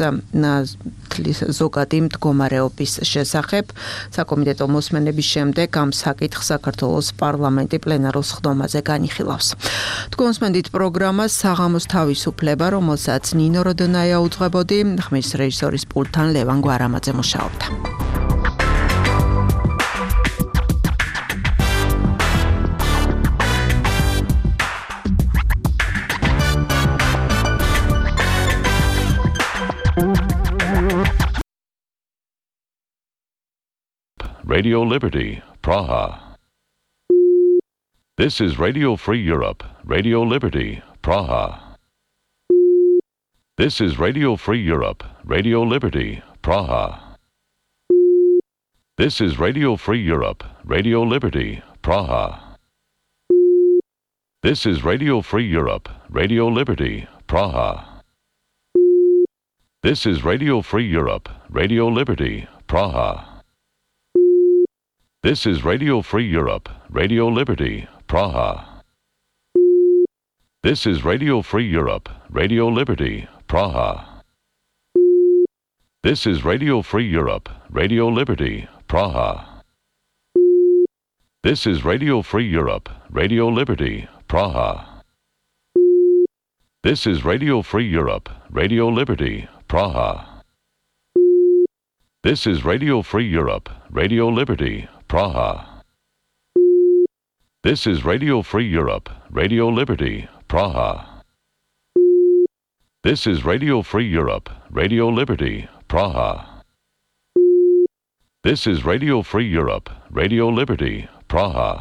ზოგადი მდგომარეობის შესახებ. საკომიტეტო მოსმენების შემდეგ ამ საკითხს საქართველოს პარლამენტი პლენარულ სხდომაზე განიხილავს. თქვენსმენდით პროგრამას საღამოს თავისუფლება, რომელსაც ნინო როდონაია უძღვებოდი, ხმის რეჟისორის პულტთან ლევან გვარამაძე მუშაობდა. Radio Liberty, Praha. This is Radio Free Europe, Radio Liberty, Praha. This is Radio Free Europe, Radio Liberty, Praha. This is Radio Free Europe, Radio Liberty, Praha. This is Radio Free Europe, Radio Liberty, Praha. This is Radio Free Europe, Radio Liberty, Praha. This is Radio Free Europe, Radio Liberty, Praha. This is Radio Free Europe, Radio Liberty, Praha. This is Radio Free Europe, Radio Liberty, Praha. This is Radio Free Europe, Radio Liberty, Praha. This is Radio Free Europe, Radio Liberty, Praha. This is Radio Free Europe, Radio Liberty, Praha. This is Radio Free Europe, Radio Liberty, Praha. This is Radio Free Europe, Radio Liberty, Praha. This is Radio Free Europe, Radio Liberty, Praha.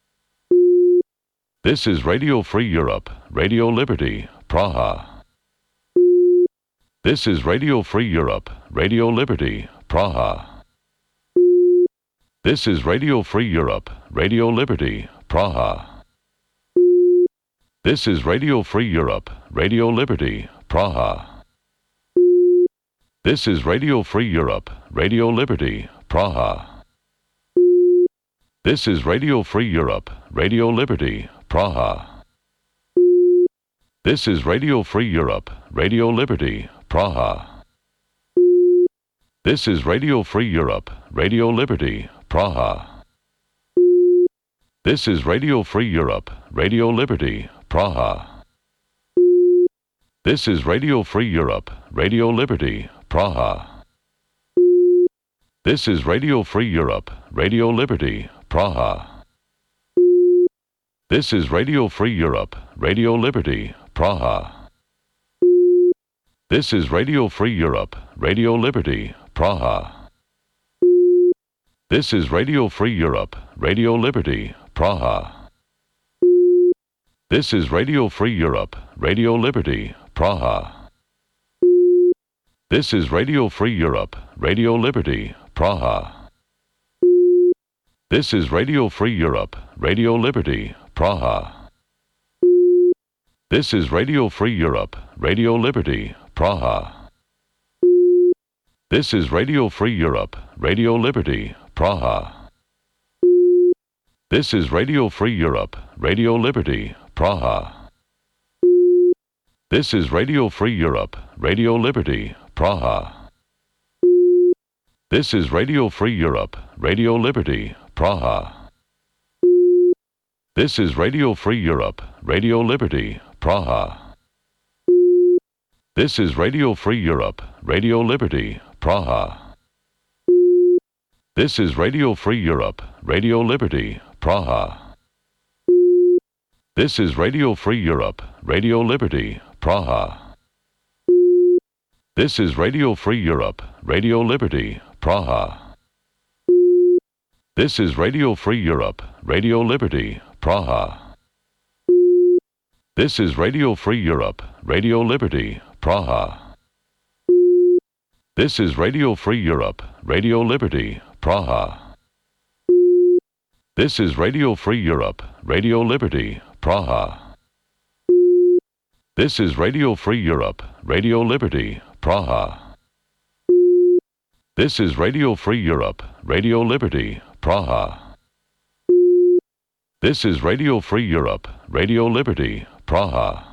This is Radio Free Europe, Radio Liberty, Praha. This is Radio Free Europe, Radio Liberty, Praha. This is Radio Free Europe, Radio Liberty, Praha. This is Radio Free Europe, Radio Liberty, Praha. This is Radio Free Europe, Radio Liberty, Praha. This is Radio Free Europe, Radio Liberty, Praha. This is Radio Free Europe, Radio Liberty, Praha. This is Radio Free Europe, Radio Liberty, Praha. This is Radio Free Europe, Radio Liberty, Praha. This is Radio Free Europe, Radio Liberty, Praha. This is Radio Free Europe, Radio Liberty, Praha. This is Radio Free Europe, Radio Liberty, Praha. This is Radio Free Europe, Radio Liberty, Praha. This is Radio Free Europe, Radio Liberty, Praha. This is Radio Free Europe, Radio Liberty, Praha. This is Radio Free Europe, Radio Liberty, Praha. This is Radio Free Europe, Radio Liberty, Praha. This is Radio Free Europe, Radio Liberty, Praha. This is Radio Free Europe, Radio Liberty, Praha. This is Radio Free Europe, Radio Liberty, Praha. This is Radio Free Europe, Radio Liberty, Praha. This is Radio Free Europe, Radio Liberty, Praha. This is Radio Free Europe, Radio Liberty, Praha. This is Radio Free Europe, Radio Liberty, Praha. This is Radio Free Europe, Radio Liberty, Praha. This is Radio Free Europe, Radio Liberty, Praha. This is Radio Free Europe, Radio Liberty, Praha. This is Radio Free Europe, Radio Liberty, Praha. This is Radio Free Europe, Radio Liberty, Praha. This is Radio Free Europe, Radio Liberty, Praha. This is Radio Free Europe, Radio Liberty, Praha. This is Radio Free Europe, Radio Liberty, Praha. This is Radio Free Europe, Radio Liberty, Praha. This is Radio Free Europe, Radio Liberty, Praha.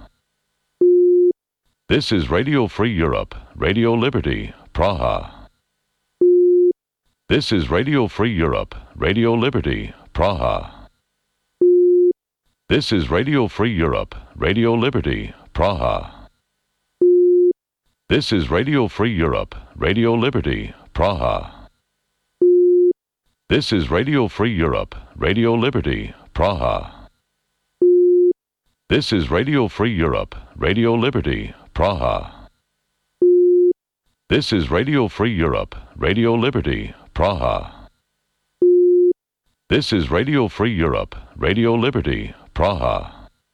This is Radio Free Europe, Radio Liberty, Praha. This is Radio Free Europe, Radio Liberty, Praha. This is Radio Free Europe, Radio Liberty, Praha. This is Radio Free Europe, Radio Liberty, Praha. This is Radio Free Europe, Radio Liberty, Praha. This is Radio Free Europe, Radio Liberty, Praha. This is Radio Free Europe, Radio Liberty, Praha. This is Radio Free Europe, Radio Liberty, Praha.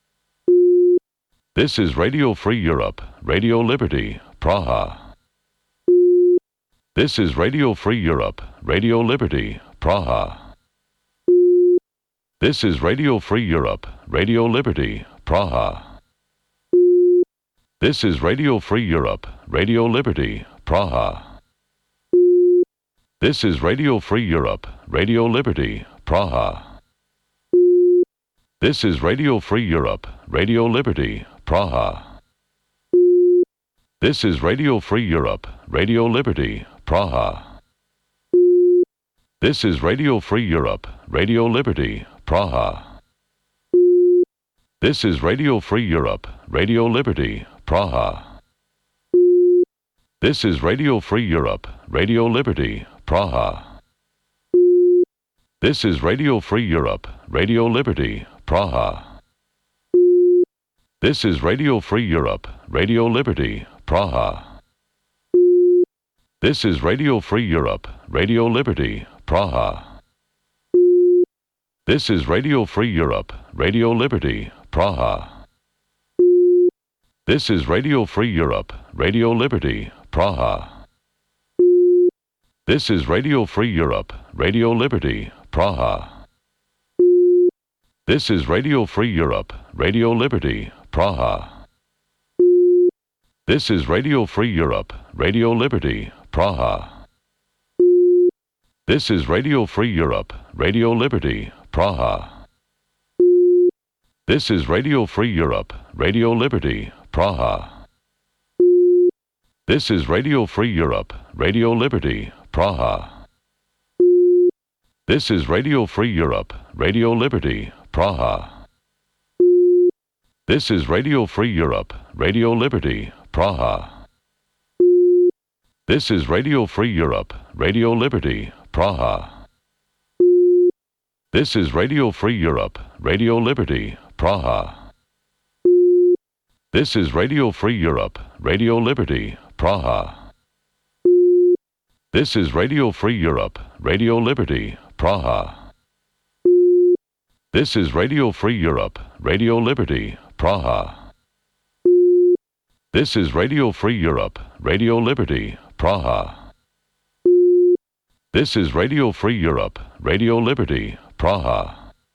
This is Radio Free Europe, Radio Liberty, Praha. This is Radio Free Europe, Radio Liberty, Praha. This is Radio Free Europe, Radio Liberty, Praha. This is Radio Free Europe, Radio Liberty, Praha. This is Radio Free Europe, Radio Liberty, Praha. This is Radio Free Europe, Radio Liberty, Praha. This is Radio Free Europe, Radio Liberty, Praha. This is Radio Free Europe, Radio Liberty, Praha. This is Radio Free Europe, Radio Liberty, Praha. This is Radio Free Europe, Radio Liberty, Praha. This is Radio Free Europe, Radio Liberty, Praha. This is Radio Free Europe, Radio Liberty, Praha. This is Radio Free Europe, Radio Liberty, Praha. This is Radio Free Europe, Radio Liberty, Praha. This is Radio Free Europe, Radio Liberty, Praha. This is Radio Free Europe, Radio Liberty, Praha. This is Radio Free Europe, Radio Liberty, Praha. This is Radio Free Europe, Radio Liberty, Praha. This is Radio Free Europe, Radio Liberty, Praha. This is Radio Free Europe, Radio Liberty, Praha. This is Radio Free Europe, Radio Liberty, Praha. This is Radio Free Europe, Radio Liberty, Praha. This is Radio Free Europe, Radio Liberty, Praha. This is Radio Free Europe, Radio Liberty, Praha. This is Radio Free Europe, Radio Liberty, Praha. This is Radio Free Europe, Radio Liberty, Praha. This is Radio Free Europe, Radio Liberty, Praha. This is Radio Free Europe, Radio Liberty, Praha. This is Radio Free Europe, Radio Liberty, Praha. This is Radio Free Europe, Radio Liberty, Praha.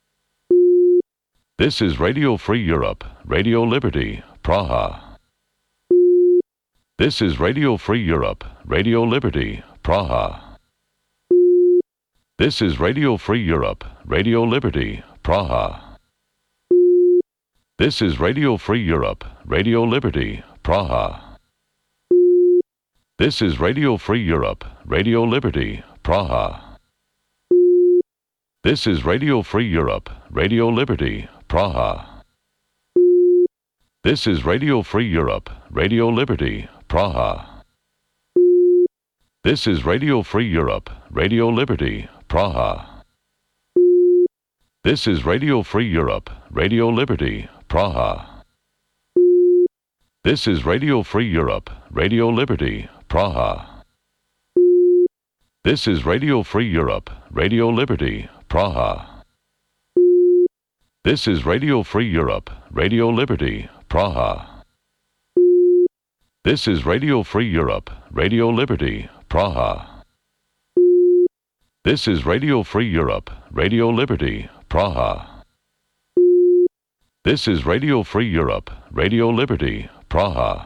This is Radio Free Europe, Radio Liberty, Praha. This is Radio Free Europe, Radio Liberty, Praha. This is Radio Free Europe, Radio Liberty, Praha. This is Radio Free Europe, Radio Liberty, Praha. This is Radio Free Europe, Radio Liberty, Praha. This is Radio Free Europe, Radio Liberty, Praha. This is Radio Free Europe, Radio Liberty, Praha. This is Radio Free Europe, Radio Liberty, Praha. This is Radio Free Europe, Radio Liberty, Praha. This is Radio Free Europe, Radio Liberty, Praha. This is Radio Free Europe, Radio Liberty, Praha. This is Radio Free Europe, Radio Liberty, Praha. This is Radio Free Europe, Radio Liberty, Praha. This is Radio Free Europe, Radio Liberty, Praha. This is Radio Free Europe, Radio Liberty, Praha.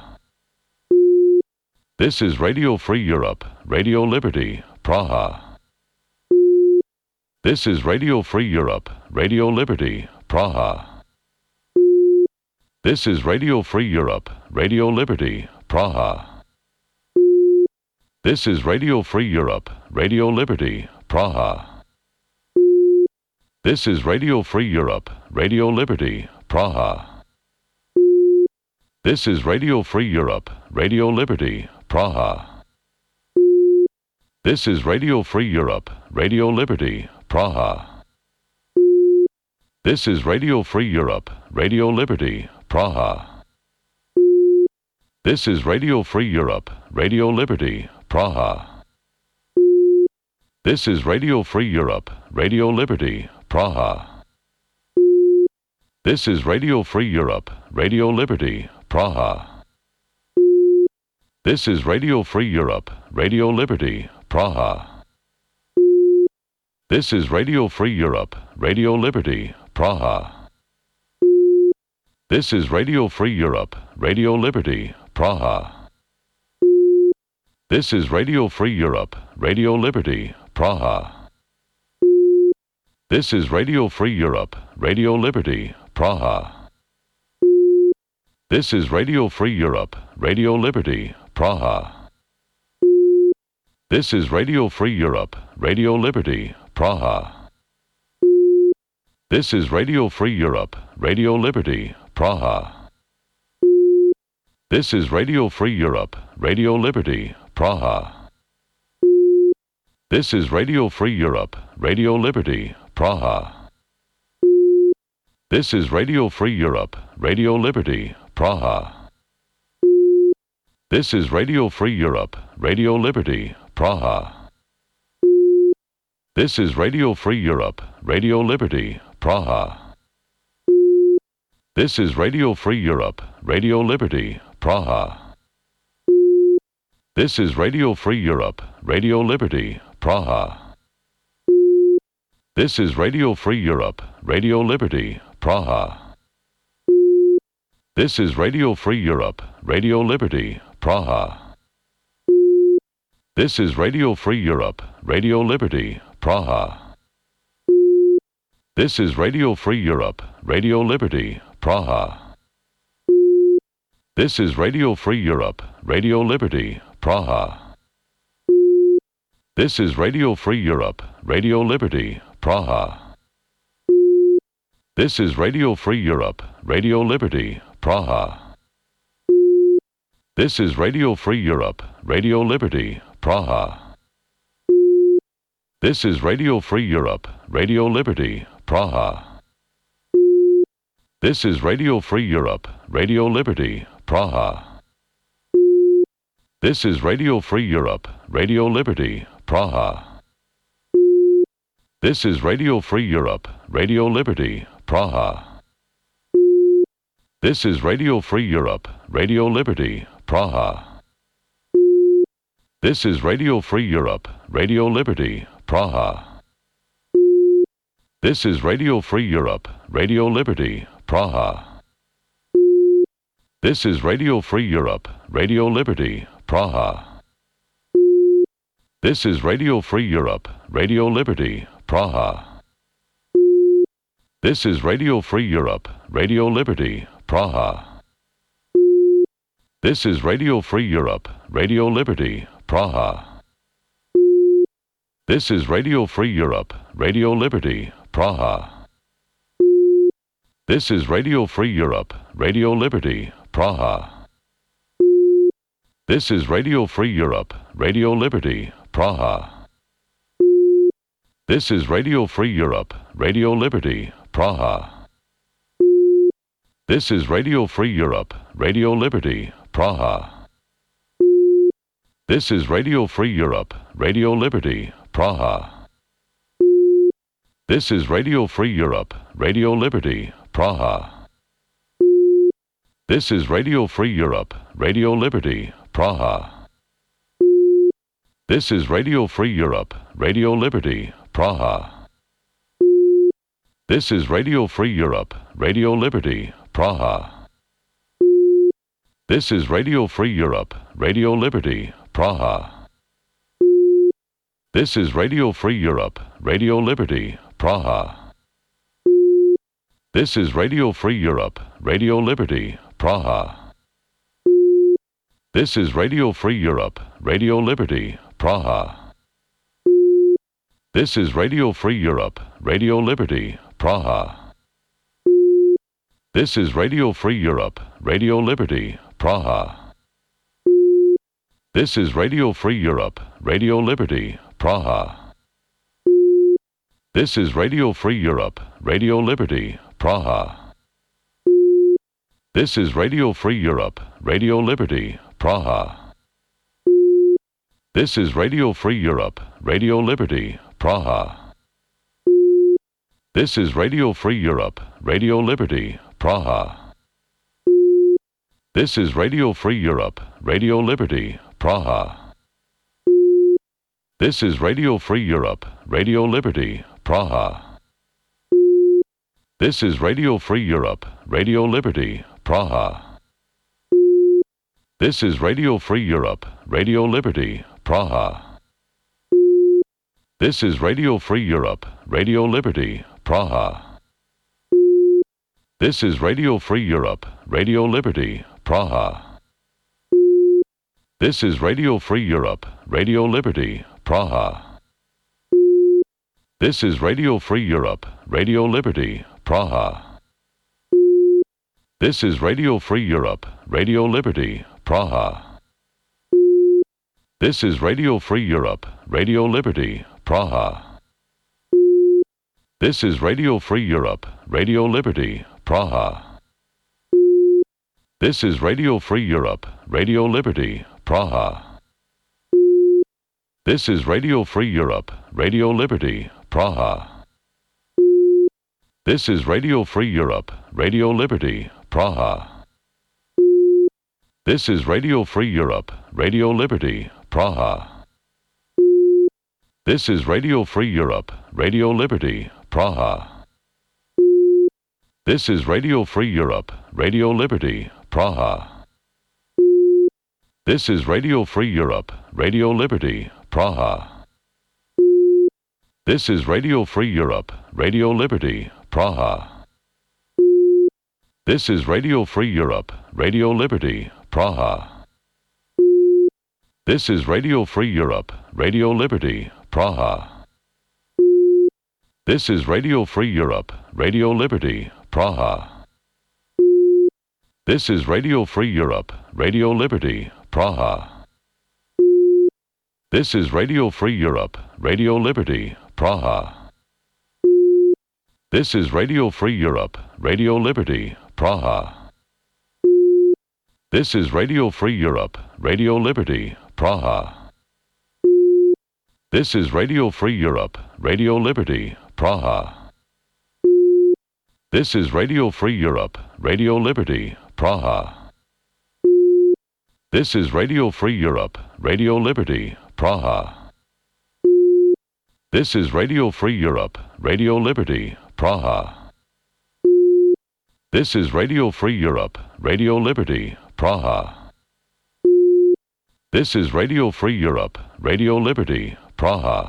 This is Radio Free Europe, Radio Liberty, Praha. This is Radio Free Europe, Radio Liberty, Praha. This is Radio Free Europe, Radio Liberty, Praha. This is Radio Free Europe, Radio Liberty, Praha. This is Radio Free Europe, Radio Liberty, Praha. This is Radio Free Europe, Radio Liberty, Praha. This is Radio Free Europe, Radio Liberty, Praha. This is Radio Free Europe, Radio Liberty, Praha. This is Radio Free Europe, Radio Liberty, Praha. This is Radio Free Europe, Radio Liberty, Praha. This is Radio Free Europe, Radio Liberty, Praha. This is Radio Free Europe, Radio Liberty, Praha. This is Radio Free Europe, Radio Liberty, Praha. This is Radio Free Europe, Radio Liberty, Praha. This is Radio Free Europe, Radio Liberty, Praha. This is Radio Free Europe, Radio Liberty, Praha. This is Radio Free Europe, Radio Liberty, Praha. This is Radio Free Europe, Radio Liberty, Praha. This is Radio Free Europe, Radio Liberty, Praha. This is Radio Free Europe, Radio Liberty, Praha. This is Radio Free Europe, Radio Liberty, Praha. This is Radio Free Europe, Radio Liberty, Praha. This is Radio Free Europe, Radio Liberty, Praha. This is Radio Free Europe, Radio Liberty, Praha. This is Radio Free Europe, Radio Liberty, Praha. This is Radio Free Europe, Radio Liberty, Praha. This is Radio Free Europe, Radio Liberty, Praha. This is Radio Free Europe, Radio Liberty, Praha. This is Radio Free Europe, Radio Liberty, Praha. This is Radio Free Europe, Radio Liberty, Praha. This is Radio Free Europe, Radio Liberty, Praha. This is Radio Free Europe, Radio Liberty, Praha. This is Radio Free Europe, Radio Liberty, Praha. This is Radio Free Europe, Radio Liberty, Praha. This is Radio Free Europe, Radio Liberty, Praha. This is Radio Free Europe, Radio Liberty, Praha. This is Radio Free Europe, Radio Liberty, Praha. This is Radio Free Europe, Radio Liberty, Praha. This is Radio Free Europe, Radio Liberty, Praha. This is Radio Free Europe, Radio Liberty, Praha. This is Radio Free Europe, Radio Liberty, Praha. This is Radio Free Europe, Radio Liberty, Praha. This is Radio Free Europe, Radio Liberty, Praha. This is Radio Free Europe, Radio Liberty, Praha. This is Radio Free Europe, Radio Liberty, Praha. This is Radio Free Europe, Radio Liberty, Praha. This is Radio Free Europe, Radio Liberty, Praha. This is Radio Free Europe, Radio Liberty, Praha. This is Radio Free Europe, Radio Liberty, Praha. This is Radio Free Europe, Radio Liberty, Praha. This is Radio Free Europe, Radio Liberty, Praha. This is Radio Free Europe, Radio Liberty, Praha. This is Radio Free Europe, Radio Liberty, Praha. This is Radio Free Europe, Radio Liberty, Praha. This is Radio Free Europe, Radio Liberty, Praha. This is Radio Free Europe, Radio Liberty, Praha. This is Radio Free Europe, Radio Liberty, Praha. This is Radio Free Europe, Radio Liberty, Praha. This is Radio Free Europe, Radio Liberty, Praha. This is Radio Free Europe, Radio Liberty, Praha. This is Radio Free Europe, Radio Liberty, Praha. This is Radio Free Europe, Radio Liberty, Praha. This is Radio Free Europe, Radio Liberty, Praha. This is Radio Free Europe, Radio Liberty, Praha. This is Radio Free Europe, Radio Liberty, Praha. This is Radio Free Europe, Radio Liberty, Praha. This is Radio Free Europe, Radio Liberty, Praha. This is Radio Free Europe, Radio Liberty, Praha. This is Radio Free Europe, Radio Liberty, Praha. This is Radio Free Europe, Radio Liberty, Praha. This is Radio Free Europe, Radio Liberty, Praha. This is Radio Free Europe, Radio Liberty, Praha. This is Radio Free Europe, Radio Liberty, Praha. This is Radio Free Europe, Radio Liberty, Praha. This is Radio Free Europe, Radio Liberty, Praha. This is Radio Free Europe, Radio Liberty, Praha. This is Radio Free Europe, Radio Liberty, Praha. This is Radio Free Europe, Radio Liberty, Praha. This is Radio Free Europe, Radio Liberty, Praha. This is Radio Free Europe, Radio Liberty, Praha. This is Radio Free Europe, Radio Liberty, Praha. This is Radio Free Europe, Radio Liberty, Praha. This is Radio Free Europe, Radio Liberty, Praha. This is Radio Free Europe, Radio Liberty, Praha. This is Radio Free Europe, Radio Liberty, Praha. This is Radio Free Europe, Radio Liberty, Praha. This is Radio Free Europe, Radio Liberty, Praha. This is Radio Free Europe, Radio Liberty, Praha. This is Radio Free Europe, Radio Liberty, Praha. This is Radio Free Europe, Radio Liberty, Praha. This is Radio Free Europe, Radio Liberty, Praha. This is Radio Free Europe, Radio Liberty, Praha. This is Radio Free Europe, Radio Liberty, Praha. This is Radio Free Europe, Radio Liberty, Praha. This is Radio Free Europe, Radio Liberty, Praha. This is Radio Free Europe, Radio Liberty, Praha. This is Radio Free Europe, Radio Liberty, Praha. This is Radio Free Europe, Radio Liberty, Praha.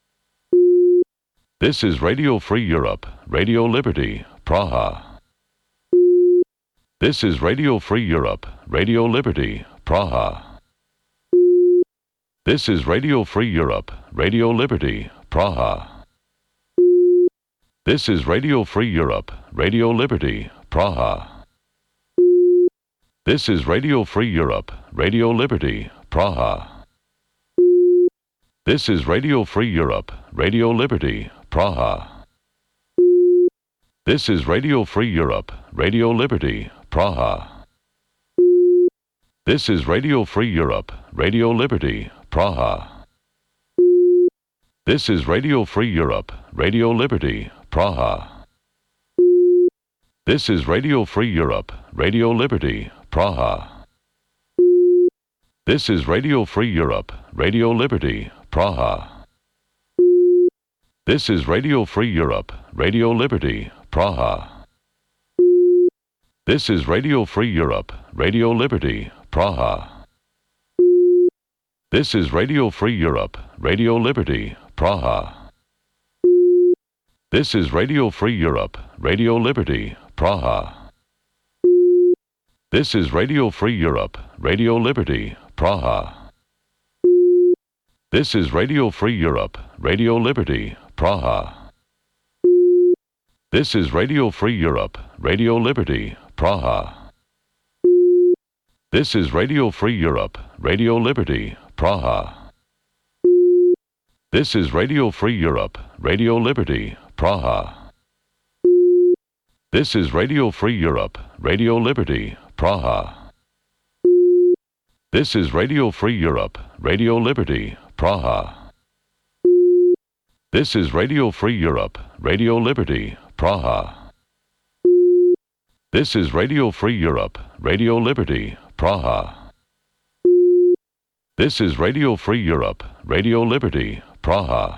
This is Radio Free Europe, Radio Liberty, Praha. This is Radio Free Europe, Radio Liberty, Praha. This is Radio Free Europe, Radio Liberty, Praha. This is Radio Free Europe, Radio Liberty, Praha. This is Radio Free Europe, Radio Liberty, Praha. This is Radio Free Europe, Radio Liberty, Praha. This is Radio Free Europe, Radio Liberty, Praha. This is Radio Free Europe, Radio Liberty, Praha. This is Radio Free Europe, Radio Liberty, Praha. This is Radio Free Europe, Radio Liberty, Praha. This is Radio Free Europe, Radio Liberty, Praha. This is Radio Free Europe, Radio Liberty, Praha. This is Radio Free Europe, Radio Liberty, Praha. This is Radio Free Europe, Radio Liberty, Praha. This is Radio Free Europe, Radio Liberty, Praha. This is Radio Free Europe, Radio Liberty, Praha. This is Radio Free Europe, Radio Liberty, Praha. This is Radio Free Europe, Radio Liberty, Praha. This is Radio Free Europe, Radio Liberty, Praha. This is Radio Free Europe, Radio Liberty, Praha. This is Radio Free Europe, Radio Liberty, Praha. This is Radio Free Europe, Radio Liberty, Praha. This is Radio Free Europe, Radio Liberty, Praha. This is Radio Free Europe, Radio Liberty, Praha. This is Radio Free Europe, Radio Liberty, Praha.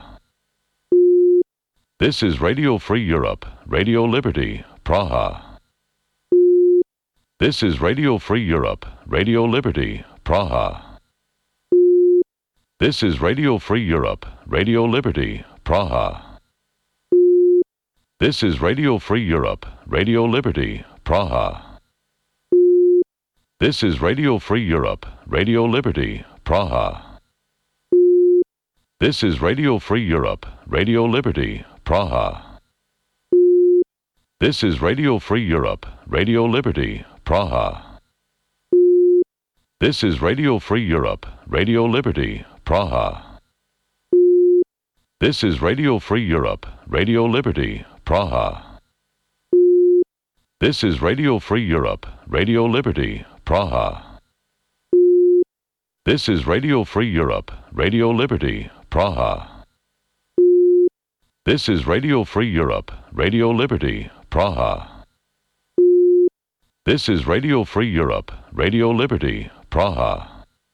This is Radio Free Europe, Radio Liberty, Praha. This is Radio Free Europe, Radio Liberty, Praha. This is Radio Free Europe, Radio Liberty, Praha. This is Radio Free Europe, Radio Liberty, Praha. This is Radio Free Europe, Radio Liberty, Praha. This is Radio Free Europe, Radio Liberty, Praha. This is Radio Free Europe, Radio Liberty, Praha. This is Radio Free Europe, Radio Liberty, Praha. This is Radio Free Europe, Radio Liberty, Praha. This is Radio Free Europe, Radio Liberty, Praha. This is Radio Free Europe, Radio Liberty, Praha. This is Radio Free Europe, Radio Liberty, Praha. This is Radio Free Europe, Radio Liberty, Praha.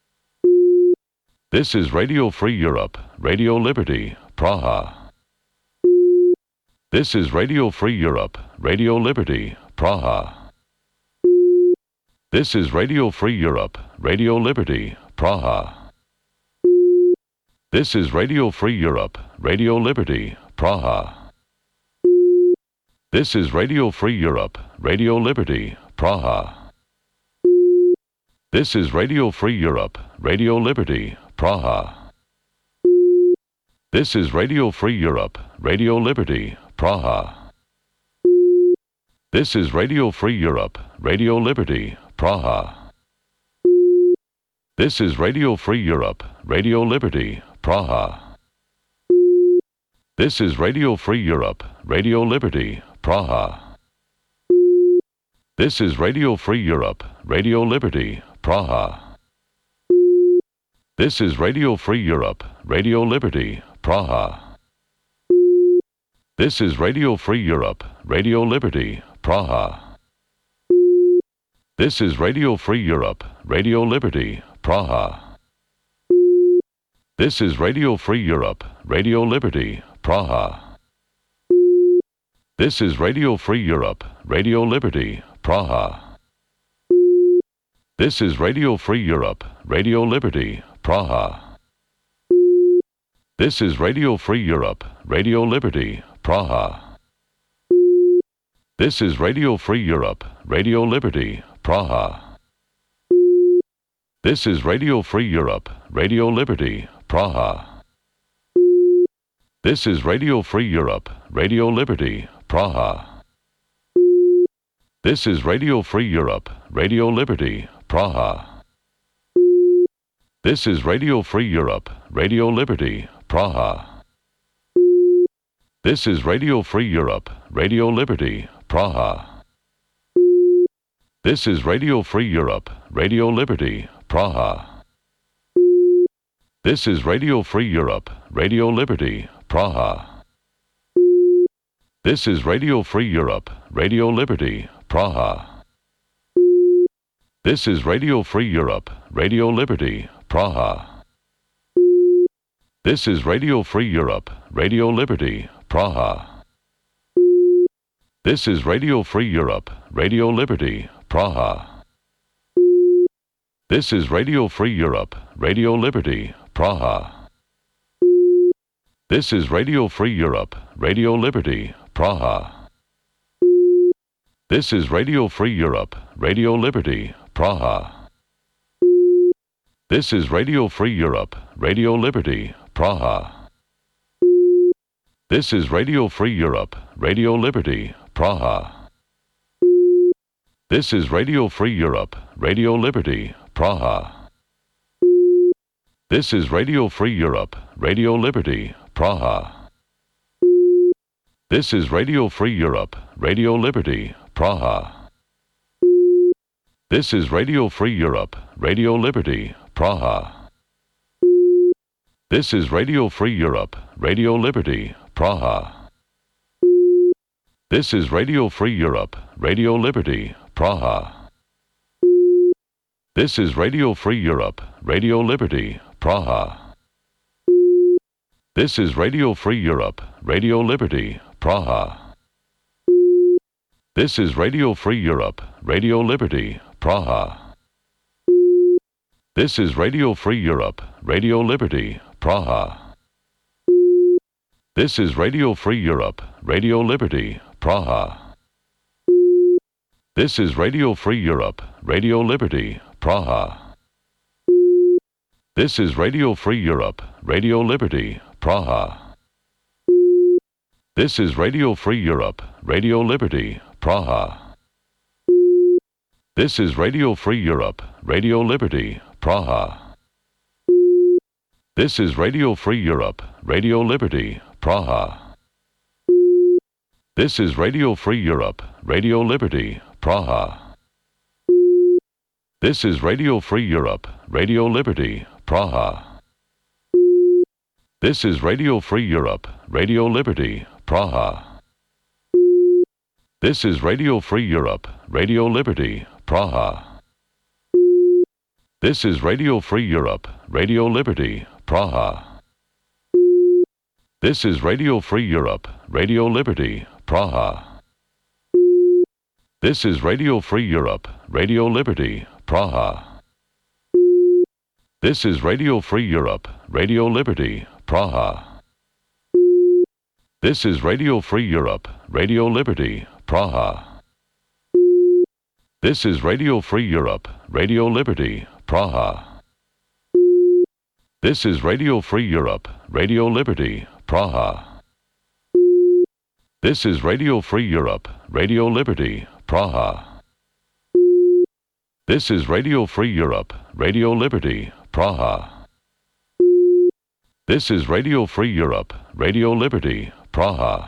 This is Radio Free Europe, Radio Liberty, Praha. This is Radio Free Europe, Radio Liberty, Praha. This is Radio Free Europe, Radio Liberty, Praha. This is Radio Free Europe, Radio Liberty, Praha. This is Radio Free Europe, Radio Liberty, Praha. This is Radio Free Europe, Radio Liberty, Praha. This is Radio Free Europe, Radio Liberty, Praha. This is Radio Free Europe, Radio Liberty, Praha. This is Radio Free Europe, Radio Liberty, Praha. This is Radio Free Europe, Radio Liberty, Praha. This is Radio Free Europe, Radio Liberty, Praha. This is Radio Free Europe, Radio Liberty, Praha. This is Radio Free Europe, Radio Liberty, Praha. This is Radio Free Europe, Radio Liberty, Praha. This is Radio Free Europe, Radio Liberty, Praha. This is Radio Free Europe, Radio Liberty, Praha. This is Radio Free Europe, Radio Liberty, Praha. This is Radio Free Europe, Radio Liberty, Praha. This is Radio Free Europe, Radio Liberty, Praha. This is Radio Free Europe, Radio Liberty, Praha. This is Radio Free Europe, Radio Liberty, Praha. This is Radio Free Europe, Radio Liberty, Praha. This is Radio Free Europe, Radio Liberty, Praha. This is Radio Free Europe, Radio Liberty, Praha. This is Radio Free Europe, Radio Liberty, Praha. This is Radio Free Europe, Radio Liberty, Praha. This is Radio Free Europe, Radio Liberty, Praha. This is Radio Free Europe, Radio Liberty, Praha. This is Radio Free Europe, Radio Liberty, Praha. This is Radio Free Europe, Radio Liberty, Praha. This is Radio Free Europe, Radio Liberty, Praha. This is Radio Free Europe, Radio Liberty, Praha. This is Radio Free Europe, Radio Liberty, Praha. This is Radio Free Europe, Radio Liberty, Praha. This is Radio Free Europe, Radio Liberty, Praha. This is Radio Free Europe, Radio Liberty, Praha. This is Radio Free Europe, Radio Liberty, Praha. This is Radio Free Europe, Radio Liberty, Praha. This is Radio Free Europe, Radio Liberty, Praha. This is Radio Free Europe, Radio Liberty, Praha. This is Radio Free Europe, Radio Liberty, Praha. This is Radio Free Europe, Radio Liberty, Praha. This is Radio Free Europe, Radio Liberty, Praha. This is Radio Free Europe, Radio Liberty, Praha. This is Radio Free Europe, Radio Liberty, Praha. This is Radio Free Europe, Radio Liberty, Praha. This is Radio Free Europe, Radio Liberty, Praha. This is Radio Free Europe, Radio Liberty, Praha. This is Radio Free Europe, Radio Liberty, Praha. This is Radio Free Europe, Radio Liberty, Praha. This is Radio Free Europe, Radio Liberty, Praha. This is Radio Free Europe, Radio Liberty, Praha. This is Radio Free Europe, Radio Liberty, Praha. This is Radio Free Europe, Radio Liberty, Praha. This is Radio Free Europe, Radio Liberty, Praha. This is Radio Free Europe, Radio Liberty, Praha. This is Radio Free Europe, Radio Liberty, Praha. This is Radio Free Europe, Radio Liberty, Praha. This is Radio Free Europe, Radio Liberty, Praha. This is Radio Free Europe, Radio Liberty, Praha. This is Radio Free Europe, Radio Liberty, Praha. This is Radio Free Europe, Radio Liberty, Praha. This is Radio Free Europe, Radio Liberty, Praha. This is Radio Free Europe, Radio Liberty, Praha. This is Radio Free Europe, Radio Liberty, Praha.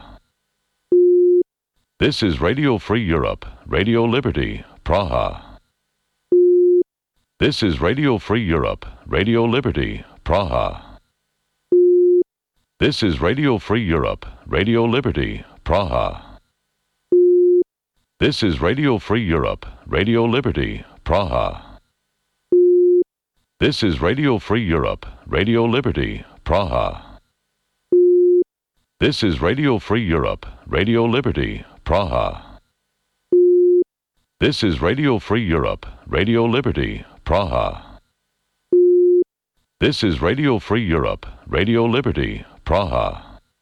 This is Radio Free Europe, Radio Liberty, Praha. This is Radio Free Europe, Radio Liberty, Praha. This is Radio Free Europe, Radio Liberty, Praha. This is Radio Free Europe, Radio Liberty, Praha. This is Radio Free Europe, Radio Liberty, Praha. This is Radio Free Europe, Radio Liberty, Praha. This is Radio Free Europe, Radio Liberty, Praha. This is Radio Free Europe, Radio Liberty, Praha.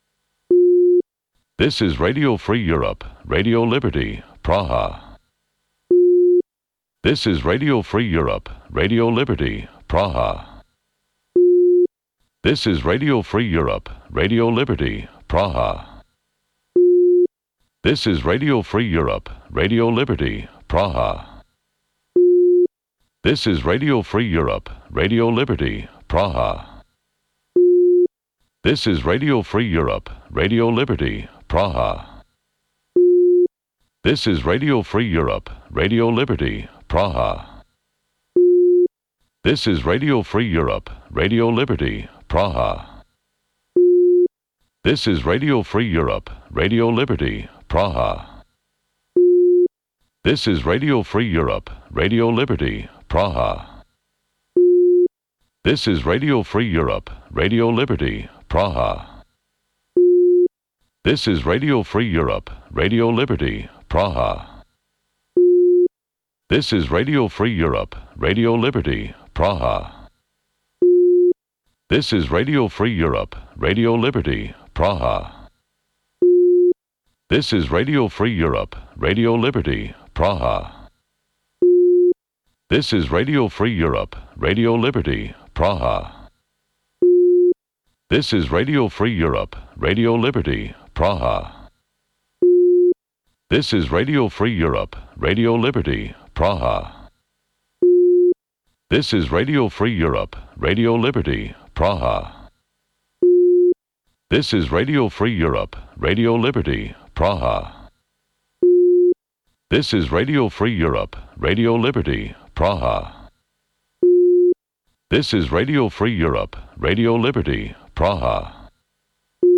This is Radio Free Europe, Radio Liberty, Praha. This is Radio Free Europe, Radio Liberty, Praha. This is Radio Free Europe, Radio Liberty, Praha. This is Radio Free Europe, Radio Liberty, Praha. This is Radio Free Europe, Radio Liberty, Praha. This is Radio Free Europe, Radio Liberty, Praha. This is Radio Free Europe, Radio Liberty, Praha. This is Radio Free Europe, Radio Liberty, Praha. This is Radio Free Europe, Radio Liberty, Praha. This is Radio Free Europe, Radio Liberty, Praha. This is Radio Free Europe, Radio Liberty, Praha. This is Radio Free Europe, Radio Liberty, Praha. This is Radio Free Europe, Radio Liberty, Praha. This is Radio Free Europe, Radio Liberty, Praha. This is Radio Free Europe, Radio Liberty, Praha. This is Radio Free Europe, Radio Liberty, Praha. This is Radio Free Europe, Radio Liberty, Praha. This is Radio Free Europe, Radio Liberty, Praha. This is Radio Free Europe, Radio Liberty, Praha. This is Radio Free Europe, Radio Liberty, Praha. This is Radio Free Europe, Radio Liberty, Praha. This is Radio Free Europe, Radio Liberty, Praha.